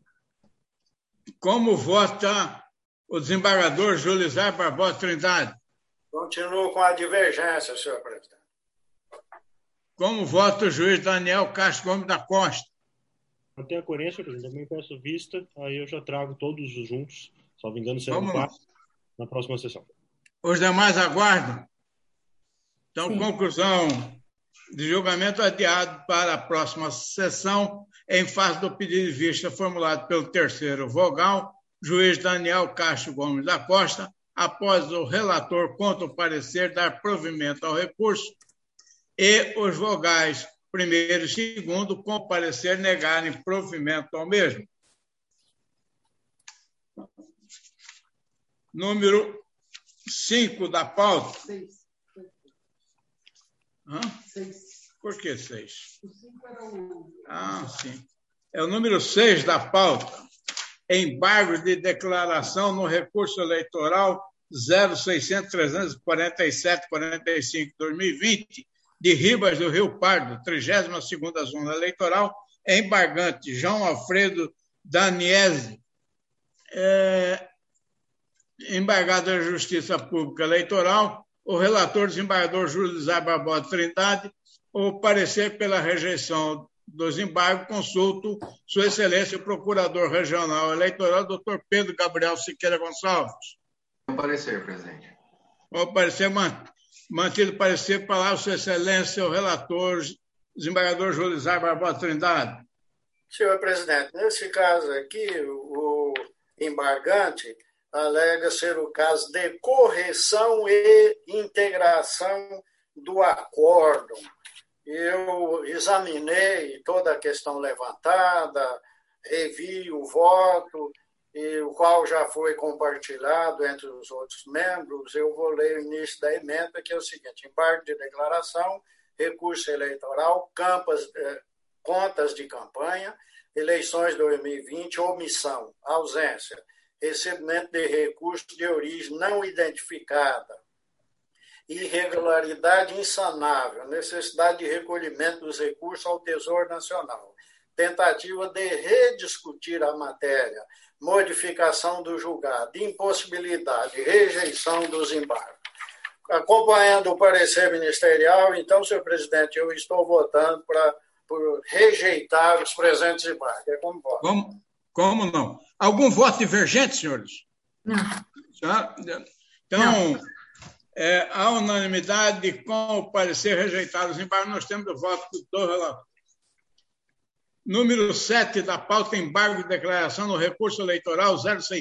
Como vota o desembargador Julizar Barbosa Trindade? Continuo com a divergência, senhor presidente. Como vota o juiz Daniel Castro Gomes da Costa? Mantenho a coerência, presidente. Também peço vista, aí eu já trago todos os juntos, só me engano, serão 4 na próxima sessão. Os demais aguardam? Então, Sim. Conclusão de julgamento adiado para a próxima sessão, em face do pedido de vista formulado pelo terceiro vogal, juiz Daniel Castro Gomes da Costa, após o relator, contra o parecer, dar provimento ao recurso, e os vogais primeiro e segundo, com o parecer, negarem provimento ao mesmo. Número 5 da pauta. 6. Hã? 6. Por que 6? O 5 era o... Sim. É o número 6 da pauta. Embargo de declaração no recurso eleitoral 0600-347-45-2020 de Ribas do Rio Pardo, 32ª Zona Eleitoral, embargante João Alfredo Daniese, embargado da Justiça Pública Eleitoral, o relator desembargador Júlio Lizar Barbosa Trindade, o parecer pela rejeição dos embargos, consulto Sua Excelência o Procurador Regional Eleitoral, Dr. Pedro Gabriel Siqueira Gonçalves. Com parecer, presidente. O parecer mantido parecer, palavra Sua Excelência o relator desembargador Júlio Lizar Barbosa Trindade. Senhor presidente, nesse caso aqui, o embargante alega ser o caso de correção e integração do acórdão. Eu examinei toda a questão levantada, revi o voto, e o qual já foi compartilhado entre os outros membros. Eu vou ler o início da emenda, que é o seguinte: embargo de declaração, recurso eleitoral, contas de campanha, eleições 2020, omissão, ausência, recebimento de recurso de origem não identificada, irregularidade insanável, necessidade de recolhimento dos recursos ao Tesouro Nacional, tentativa de rediscutir a matéria, modificação do julgado, impossibilidade, rejeição dos embargos. Acompanhando o parecer ministerial, então, senhor presidente, eu estou votando por rejeitar os presentes embargos. É como voto. Como não? Algum voto divergente, senhores? Não. Então, a unanimidade com o parecer rejeitado os embargos, nós temos o voto do relator. Número 7 da pauta, embargo de declaração no recurso eleitoral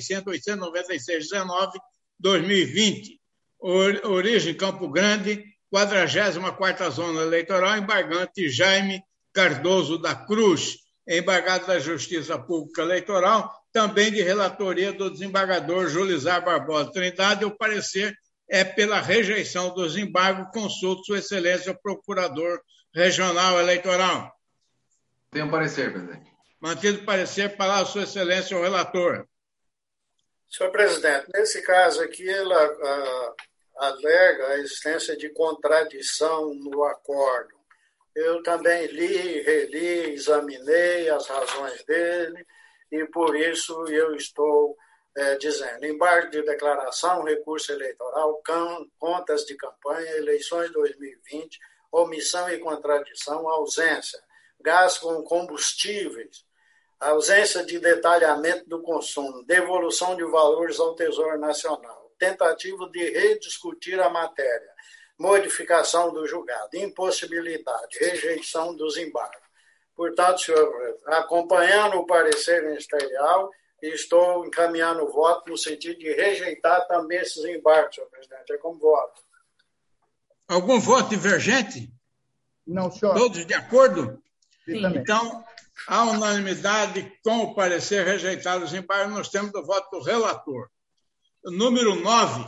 0600-896-19-2020. Origem Campo Grande, 44ª Zona Eleitoral, embargante Jaime Cardoso da Cruz, embargado da Justiça Pública Eleitoral, também de relatoria do desembargador Júlio Lizar Barbosa Trindade. O parecer é pela rejeição dos embargos, consulto Sua Excelência o Procurador Regional Eleitoral. Tem um parecer, presidente. Mantido parecer, palavra Sua Excelência o relator. Senhor presidente, nesse caso aqui, ela alega a existência de contradição no acórdão. Eu também li, reli, examinei as razões dele e, por isso, eu estou dizendo: embargo de declaração, recurso eleitoral, contas de campanha, eleições 2020, omissão e contradição, ausência, gasto com combustíveis, ausência de detalhamento do consumo, devolução de valores ao Tesouro Nacional, tentativa de rediscutir a matéria, modificação do julgado, impossibilidade, rejeição dos embargos. Portanto, senhor, acompanhando o parecer ministerial, estou encaminhando o voto no sentido de rejeitar também esses embargos, senhor presidente. É como voto. Algum voto divergente? Não, senhor. Todos de acordo? Sim. Então, a unanimidade com o parecer rejeitado os embargos, nós temos o voto do relator. Número 9,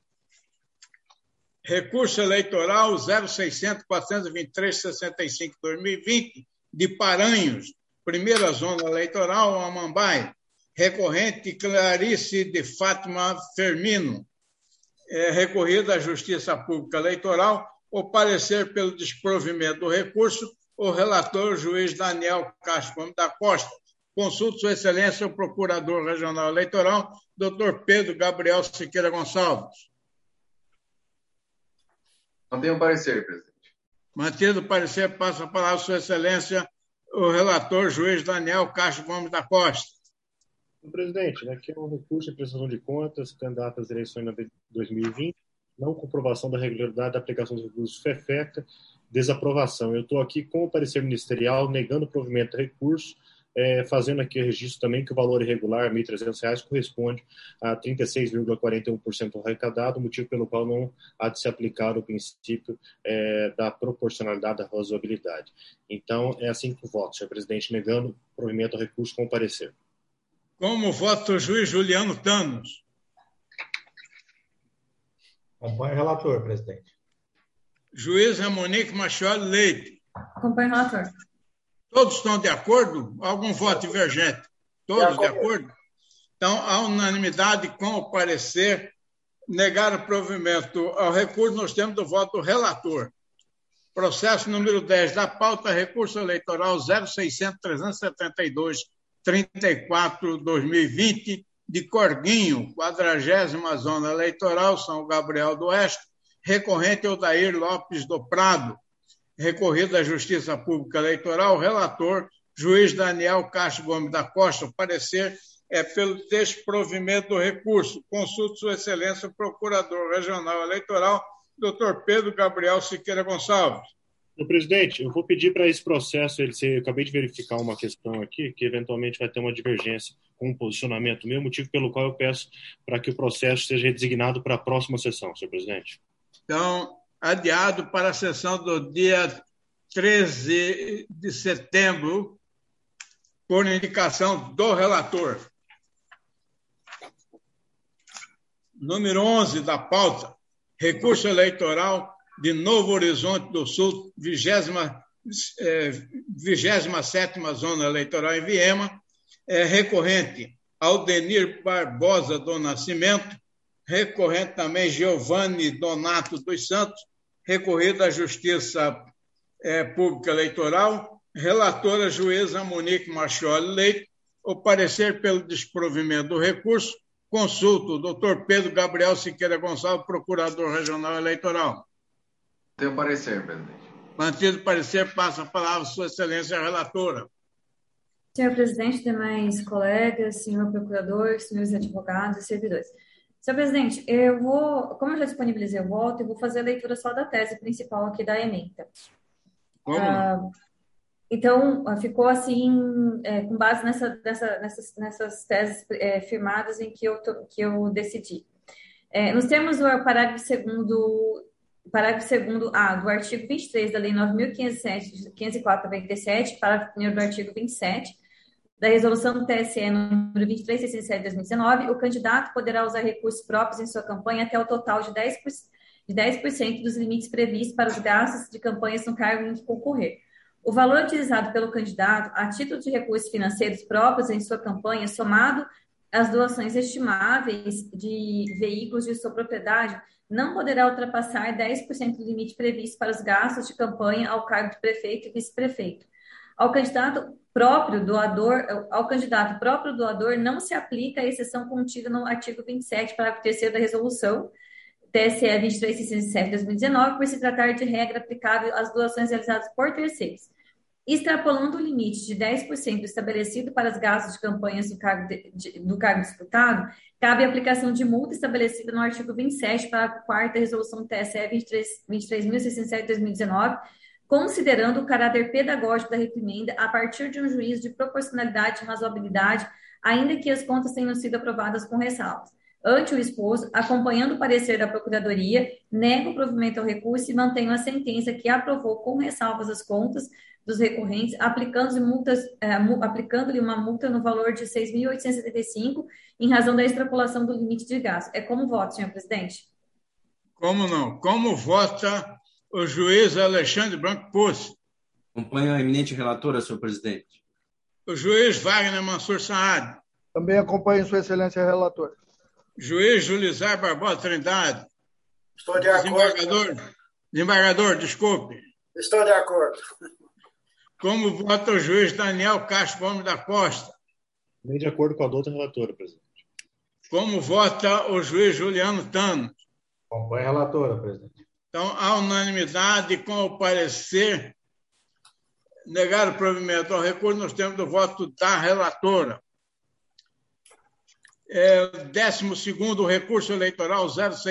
recurso eleitoral 0600-423-65-2020, de Paranhos, primeira zona eleitoral, Amambai, recorrente Clarice de Fátima Fermino, recorrida à Justiça Pública Eleitoral, o parecer pelo desprovimento do recurso, o relator, juiz Daniel Castro Gomes da Costa. Consulto Sua Excelência o Procurador Regional Eleitoral, Dr. Pedro Gabriel Siqueira Gonçalves. Não tenho parecer, presidente. Mantido o parecer, passo a palavra à Sua Excelência, o relator, juiz Daniel Castro Gomes da Costa. Presidente, aqui é um recurso de prestação de contas, candidato às eleições de 2020, não comprovação da regularidade da aplicação dos recursos FEFECA, desaprovação. Eu estou aqui com o parecer ministerial, negando o provimento do recurso, fazendo aqui o registro também que o valor irregular, R$ 1.300, corresponde a 36,41% arrecadado, motivo pelo qual não há de se aplicar o princípio da proporcionalidade da razoabilidade. Então, é assim que eu voto, senhor presidente, negando o provimento do recurso com o parecer. Como vota o juiz Juliano Thanos? Acompanho o relator, presidente. Juiz Monique Machado Leite. Acompanho o relator. Todos estão de acordo? Algum voto divergente? Todos de acordo? Então, a unanimidade com o parecer, negar o provimento ao recurso, nós temos o voto do relator. Processo número 10 da pauta, recurso eleitoral 06.372/34/2020, de Corguinho, 40ª Zona Eleitoral, São Gabriel do Oeste, recorrente Odair Lopes do Prado. Recorrido à Justiça Pública Eleitoral, relator, juiz Daniel Castro Gomes da Costa. O parecer é pelo desprovimento do recurso. Consulto Sua Excelência o Procurador Regional Eleitoral, Dr. Pedro Gabriel Siqueira Gonçalves. Senhor presidente, eu vou pedir para esse processo, eu acabei de verificar uma questão aqui, que eventualmente vai ter uma divergência com o posicionamento meu, motivo pelo qual eu peço para que o processo seja designado para a próxima sessão, senhor presidente. Então, adiado para a sessão do dia 13 de setembro, por indicação do relator. Número 11 da pauta, recurso eleitoral de Novo Horizonte do Sul, 27ª Zona Eleitoral em Viema, recorrente Aldenir Barbosa do Nascimento, recorrente também Giovanni Donato dos Santos, recorrido à Justiça Pública Eleitoral, relatora juíza Monique Machado Leite, o parecer pelo desprovimento do recurso, consulto o doutor Pedro Gabriel Siqueira Gonçalves, procurador regional eleitoral. Tenho parecer, presidente. Mantido o parecer, passa a palavra Sua Excelência a relatora. Senhor presidente, demais colegas, senhor procurador, senhores advogados e servidores. Senhor presidente, como eu já disponibilizei o voto, eu vou fazer a leitura só da tese principal aqui da ementa. Então, ficou assim, com base nessas teses firmadas em que eu decidi. Nos termos do parágrafo 2º do artigo 23 da Lei 9.504/97, parágrafo 1º do artigo 27, da Resolução do TSE número 2367 de 2019, o candidato poderá usar recursos próprios em sua campanha até o total de 10% dos limites previstos para os gastos de campanhas no cargo em que concorrer. O valor utilizado pelo candidato a título de recursos financeiros próprios em sua campanha, somado às doações estimáveis de veículos de sua propriedade, não poderá ultrapassar 10% do limite previsto para os gastos de campanha ao cargo de prefeito e vice-prefeito. Ao candidato próprio doador não se aplica a exceção contida no artigo 27, parágrafo 3º da resolução TSE 2367 de 2019, por se tratar de regra aplicável às doações realizadas por terceiros. Extrapolando o limite de 10% estabelecido para os gastos de campanhas do cargo disputado, cabe a aplicação de multa estabelecida no artigo 27, parágrafo 4º da resolução TSE 23.607 de 2019, considerando o caráter pedagógico da reprimenda a partir de um juízo de proporcionalidade e razoabilidade, ainda que as contas tenham sido aprovadas com ressalvas. Ante o exposto, acompanhando o parecer da Procuradoria, nego o provimento ao recurso e mantenho a sentença que aprovou com ressalvas as contas dos recorrentes, aplicando-lhe uma multa no valor de R$ 6.875, em razão da extrapolação do limite de gasto. É como voto, senhor presidente? Como não? Como vota o juiz Alexandre Branco Poço? Acompanho a eminente relatora, senhor presidente. O juiz Wagner Mansur Saad? Também acompanho Sua Excelência relator. Juiz Julizar Barbosa Trindade? Estou de acordo. Desembargador, desculpe. Estou de acordo. Como vota o juiz Daniel Castro Gomes da Costa? Também de acordo com a doutora relatora, presidente. Como vota o juiz Juliano Thanos? Acompanho a relatora, presidente. Então, a unanimidade, com o parecer, negar o provimento ao recurso, nós temos o voto da relatora. 12º recurso eleitoral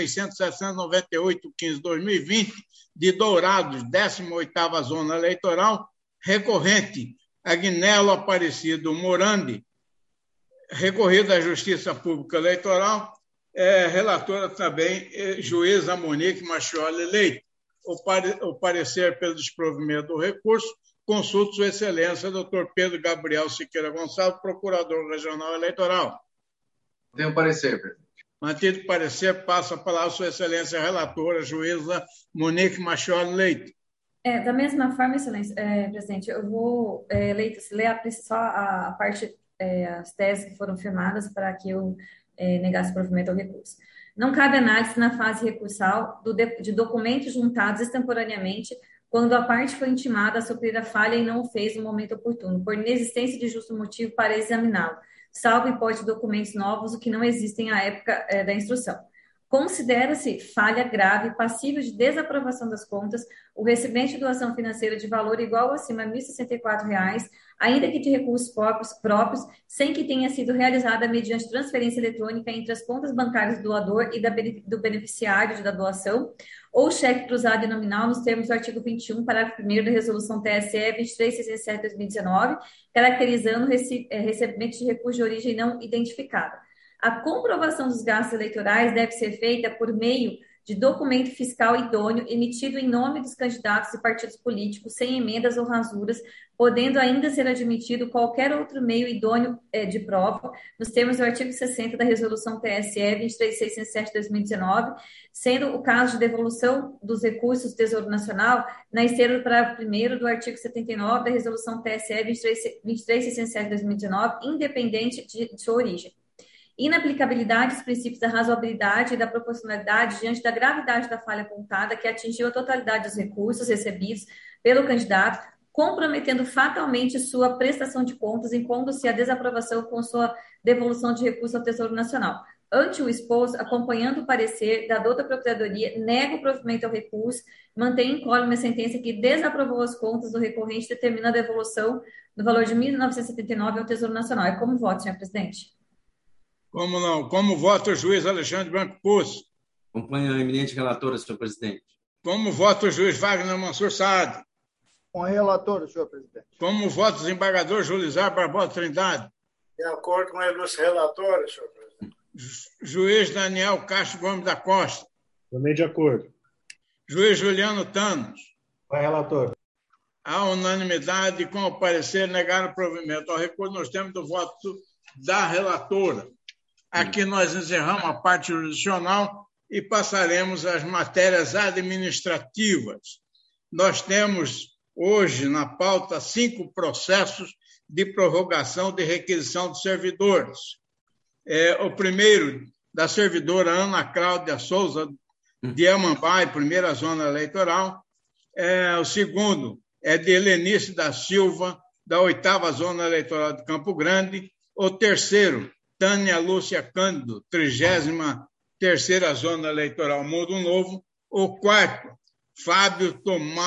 0600-798-15-2020, de Dourados, 18ª Zona Eleitoral, recorrente Agnello Aparecido Morandi, recorrido à Justiça Pública Eleitoral, relatora também, juíza Monique Machioli Leite. O parecer pelo desprovimento do recurso, consulta Sua Excelência, Dr. Pedro Gabriel Siqueira Gonçalves, Procurador Regional Eleitoral. Tem o parecer, presidente. Mantido o parecer, passa a palavra Sua Excelência Relatora, juíza Monique Machioli Leite. Da mesma forma, Excelência, presidente, eu vou ler só a parte, as teses que foram firmadas para que eu negasse o provimento ao recurso. Não cabe análise na fase recursal de documentos juntados extemporaneamente quando a parte foi intimada a suprir a falha e não o fez no momento oportuno, por inexistência de justo motivo para examiná-lo, salvo hipótese de documentos novos, o que não existem à época da instrução. Considera-se falha grave, passível de desaprovação das contas, o recebimento de doação financeira de valor igual ou acima de R$ 1.064, ainda que de recursos próprios, sem que tenha sido realizada mediante transferência eletrônica entre as contas bancárias do doador e do beneficiário da doação, ou cheque cruzado e nominal nos termos do artigo 21, parágrafo 1º da Resolução TSE 2367/2019, caracterizando recebimento de recurso de origem não identificada. A comprovação dos gastos eleitorais deve ser feita por meio de documento fiscal idôneo emitido em nome dos candidatos e partidos políticos, sem emendas ou rasuras, podendo ainda ser admitido qualquer outro meio idôneo de prova, nos termos do artigo 60 da Resolução TSE 2367/2019, sendo o caso de devolução dos recursos do Tesouro Nacional na esteira do parágrafo 1º do artigo 79 da Resolução TSE 2367/2019, independente de sua origem. Inaplicabilidade dos princípios da razoabilidade e da proporcionalidade diante da gravidade da falha apontada que atingiu a totalidade dos recursos recebidos pelo candidato, comprometendo fatalmente sua prestação de contas, impondo-se a desaprovação com sua devolução de recursos ao Tesouro Nacional. Ante o exposto, acompanhando o parecer da douta Procuradoria, nega o provimento ao recurso, mantém incólume a sentença que desaprovou as contas do recorrente, determina a devolução no valor de R$ 1.979 ao Tesouro Nacional. É como voto, senhor presidente? Como não? Como vota o juiz Alexandre Branco Poço? Acompanho a eminente relatora, senhor presidente. Como vota o juiz Wagner Mansur Saad? Com a relatora, senhor presidente. Como vota o desembargador Julizar Barbosa Trindade? De acordo com a ilustre relatora, senhor presidente. Juiz Daniel Castro Gomes da Costa? Também de acordo. Juiz Juliano Thanos? Com a relatora. A unanimidade, com o parecer, negar o provimento ao recurso, nós temos o voto da relatora. Aqui nós encerramos a parte jurisdicional e passaremos às matérias administrativas. Nós temos hoje na pauta 5 processos de prorrogação de requisição de servidores. O primeiro, da servidora Ana Cláudia Souza, de Amambai, primeira zona eleitoral. O segundo é de Helenice da Silva, da 8ª Zona Eleitoral de Campo Grande. O terceiro, Tânia Lúcia Cândido, 33ª Zona Eleitoral Mundo Novo. O quarto, Fábio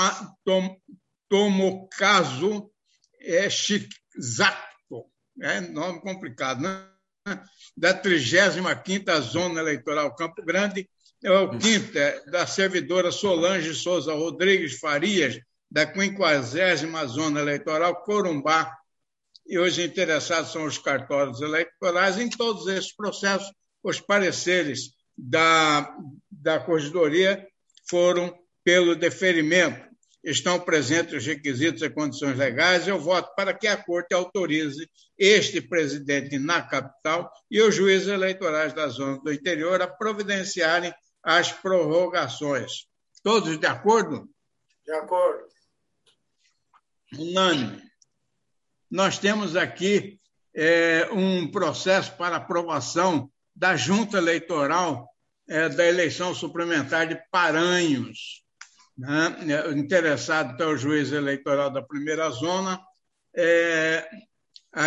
Tomokazu Shizato, nome complicado, né? Da 35ª Zona Eleitoral Campo Grande. O quinto é da servidora Solange Souza Rodrigues Farias, da 50ª Zona Eleitoral Corumbá. E hoje interessados são os cartórios eleitorais. Em todos esses processos, os pareceres da Corregedoria foram pelo deferimento. Estão presentes os requisitos e condições legais. Eu voto para que a Corte autorize este presidente na capital e os juízes eleitorais das zonas do interior a providenciarem as prorrogações. Todos de acordo? De acordo. Unânime. Nós temos aqui um processo para aprovação da Junta Eleitoral da eleição suplementar de Paranhos. Né? Interessado está o juiz eleitoral da primeira zona,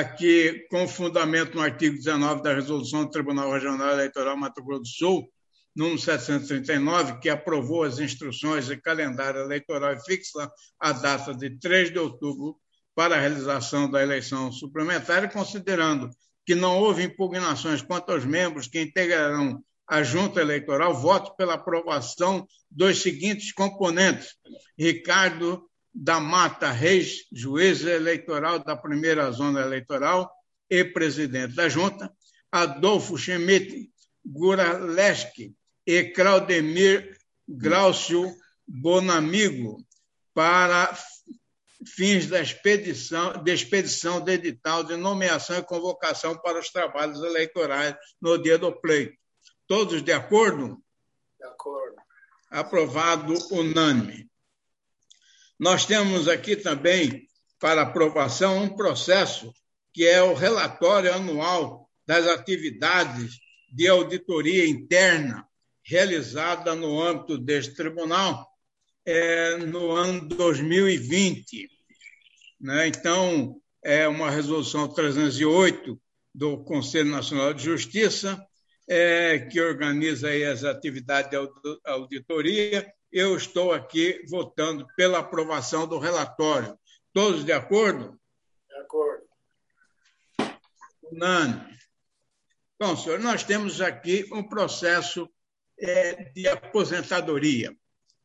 aqui com fundamento no artigo 19 da Resolução do Tribunal Regional Eleitoral Mato Grosso do Sul, número 739, que aprovou as instruções e calendário eleitoral e fixa a data de 3 de outubro para a realização da eleição suplementar, considerando que não houve impugnações quanto aos membros que integrarão a junta eleitoral, voto pela aprovação dos seguintes componentes: Ricardo da Mata Reis, juiz eleitoral da primeira zona eleitoral e presidente da junta; Adolfo Schmidt Guraleski e Claudemir Glaucio Bonamigo, para fins da expedição de edital de nomeação e convocação para os trabalhos eleitorais no dia do pleito. Todos de acordo? De acordo. Aprovado unânime. Nós temos aqui também, para aprovação, um processo que é o relatório anual das atividades de auditoria interna realizada no âmbito deste tribunal no ano 2020. Né? Então, é uma resolução 308 do Conselho Nacional de Justiça, que organiza aí as atividades de auditoria. Eu estou aqui votando pela aprovação do relatório. Todos de acordo? De acordo. Unânime. Bom, senhor, nós temos aqui um processo de aposentadoria.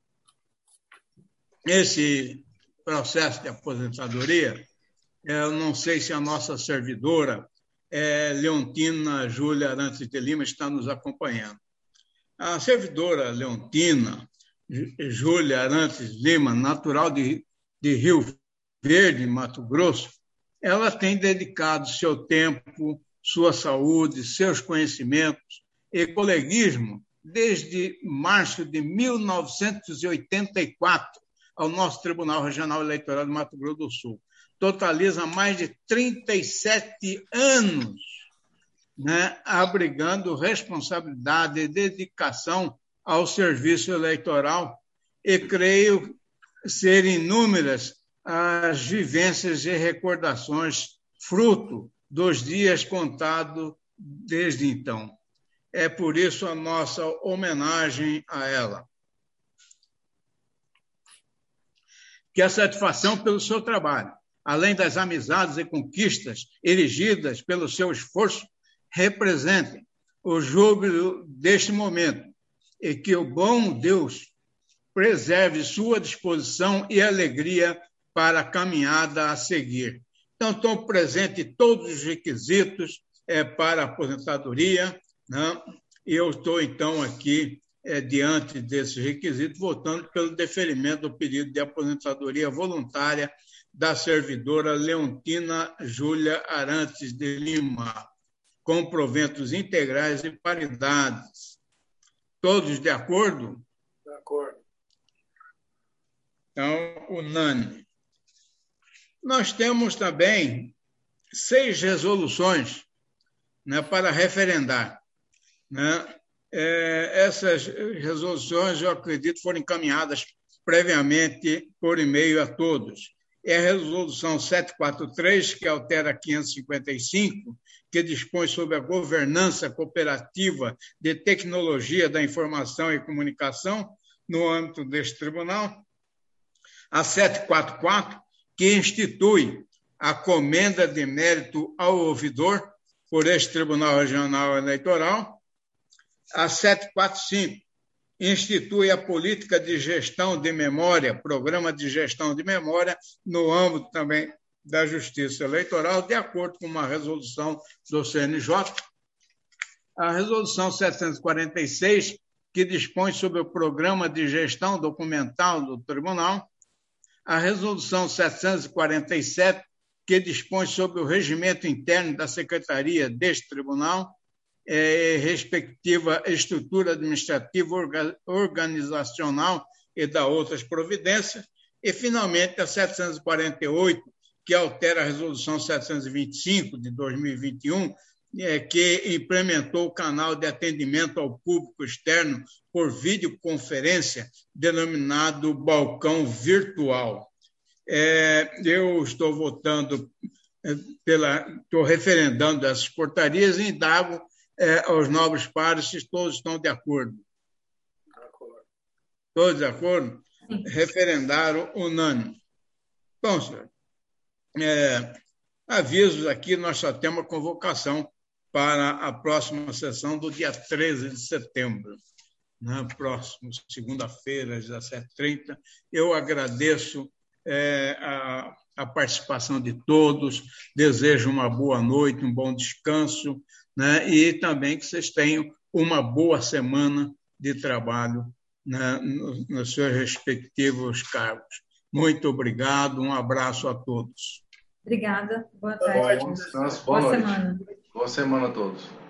Esse processo de aposentadoria, eu não sei se a nossa servidora, Leontina Júlia Arantes de Lima, está nos acompanhando. A servidora Leontina Júlia Arantes de Lima, natural de Rio Verde, Mato Grosso, ela tem dedicado seu tempo, sua saúde, seus conhecimentos e coleguismo desde março de 1984 ao nosso Tribunal Regional Eleitoral de Mato Grosso do Sul. Totaliza mais de 37 anos, né, abrigando responsabilidade e dedicação ao serviço eleitoral, e creio ser inúmeras as vivências e recordações fruto dos dias contados desde então. É por isso a nossa homenagem a ela. Que a satisfação pelo seu trabalho, além das amizades e conquistas erigidas pelo seu esforço, representem o júbilo deste momento, e que o bom Deus preserve sua disposição e alegria para a caminhada a seguir. Então, estão presentes todos os requisitos para a aposentadoria, né? E eu estou, então, aqui, diante desses requisitos, votando pelo deferimento do pedido de aposentadoria voluntária da servidora Leontina Júlia Arantes de Lima, com proventos integrais e paridades. Todos de acordo? De acordo. Então, unânime. Nós temos também 6 resoluções, né, para referendar. Né? Essas resoluções, eu acredito, foram encaminhadas previamente por e-mail a todos. É a resolução 743, que altera 555, que dispõe sobre a governança cooperativa de tecnologia da informação e comunicação no âmbito deste tribunal. A 744, que institui a comenda de mérito ao ouvidor por este Tribunal Regional Eleitoral. A 745 institui a política de gestão de memória, programa de gestão de memória, no âmbito também da Justiça Eleitoral, de acordo com uma resolução do CNJ. A resolução 746, que dispõe sobre o programa de gestão documental do Tribunal. A resolução 747, que dispõe sobre o regimento interno da Secretaria deste Tribunal, respectiva estrutura administrativa, organizacional e da outras providências. E, finalmente, a 748, que altera a resolução 725 de 2021, que implementou o canal de atendimento ao público externo por videoconferência, denominado balcão virtual. Eu estou votando estou referendando essas portarias e indago aos nobres pares se todos estão de acordo. Todos de acordo? Sim. Referendaram unânime. Bom, senhor, avisos aqui, nós só temos a convocação para a próxima sessão do dia 13 de setembro. Na próxima segunda-feira, às 17h30. Eu agradeço a participação de todos, desejo uma boa noite, um bom descanso, né? E também que vocês tenham uma boa semana de trabalho, né, nos seus respectivos cargos. Muito obrigado, um abraço a todos. Obrigada, boa tarde. Boa noite. Boa semana. Boa semana a todos.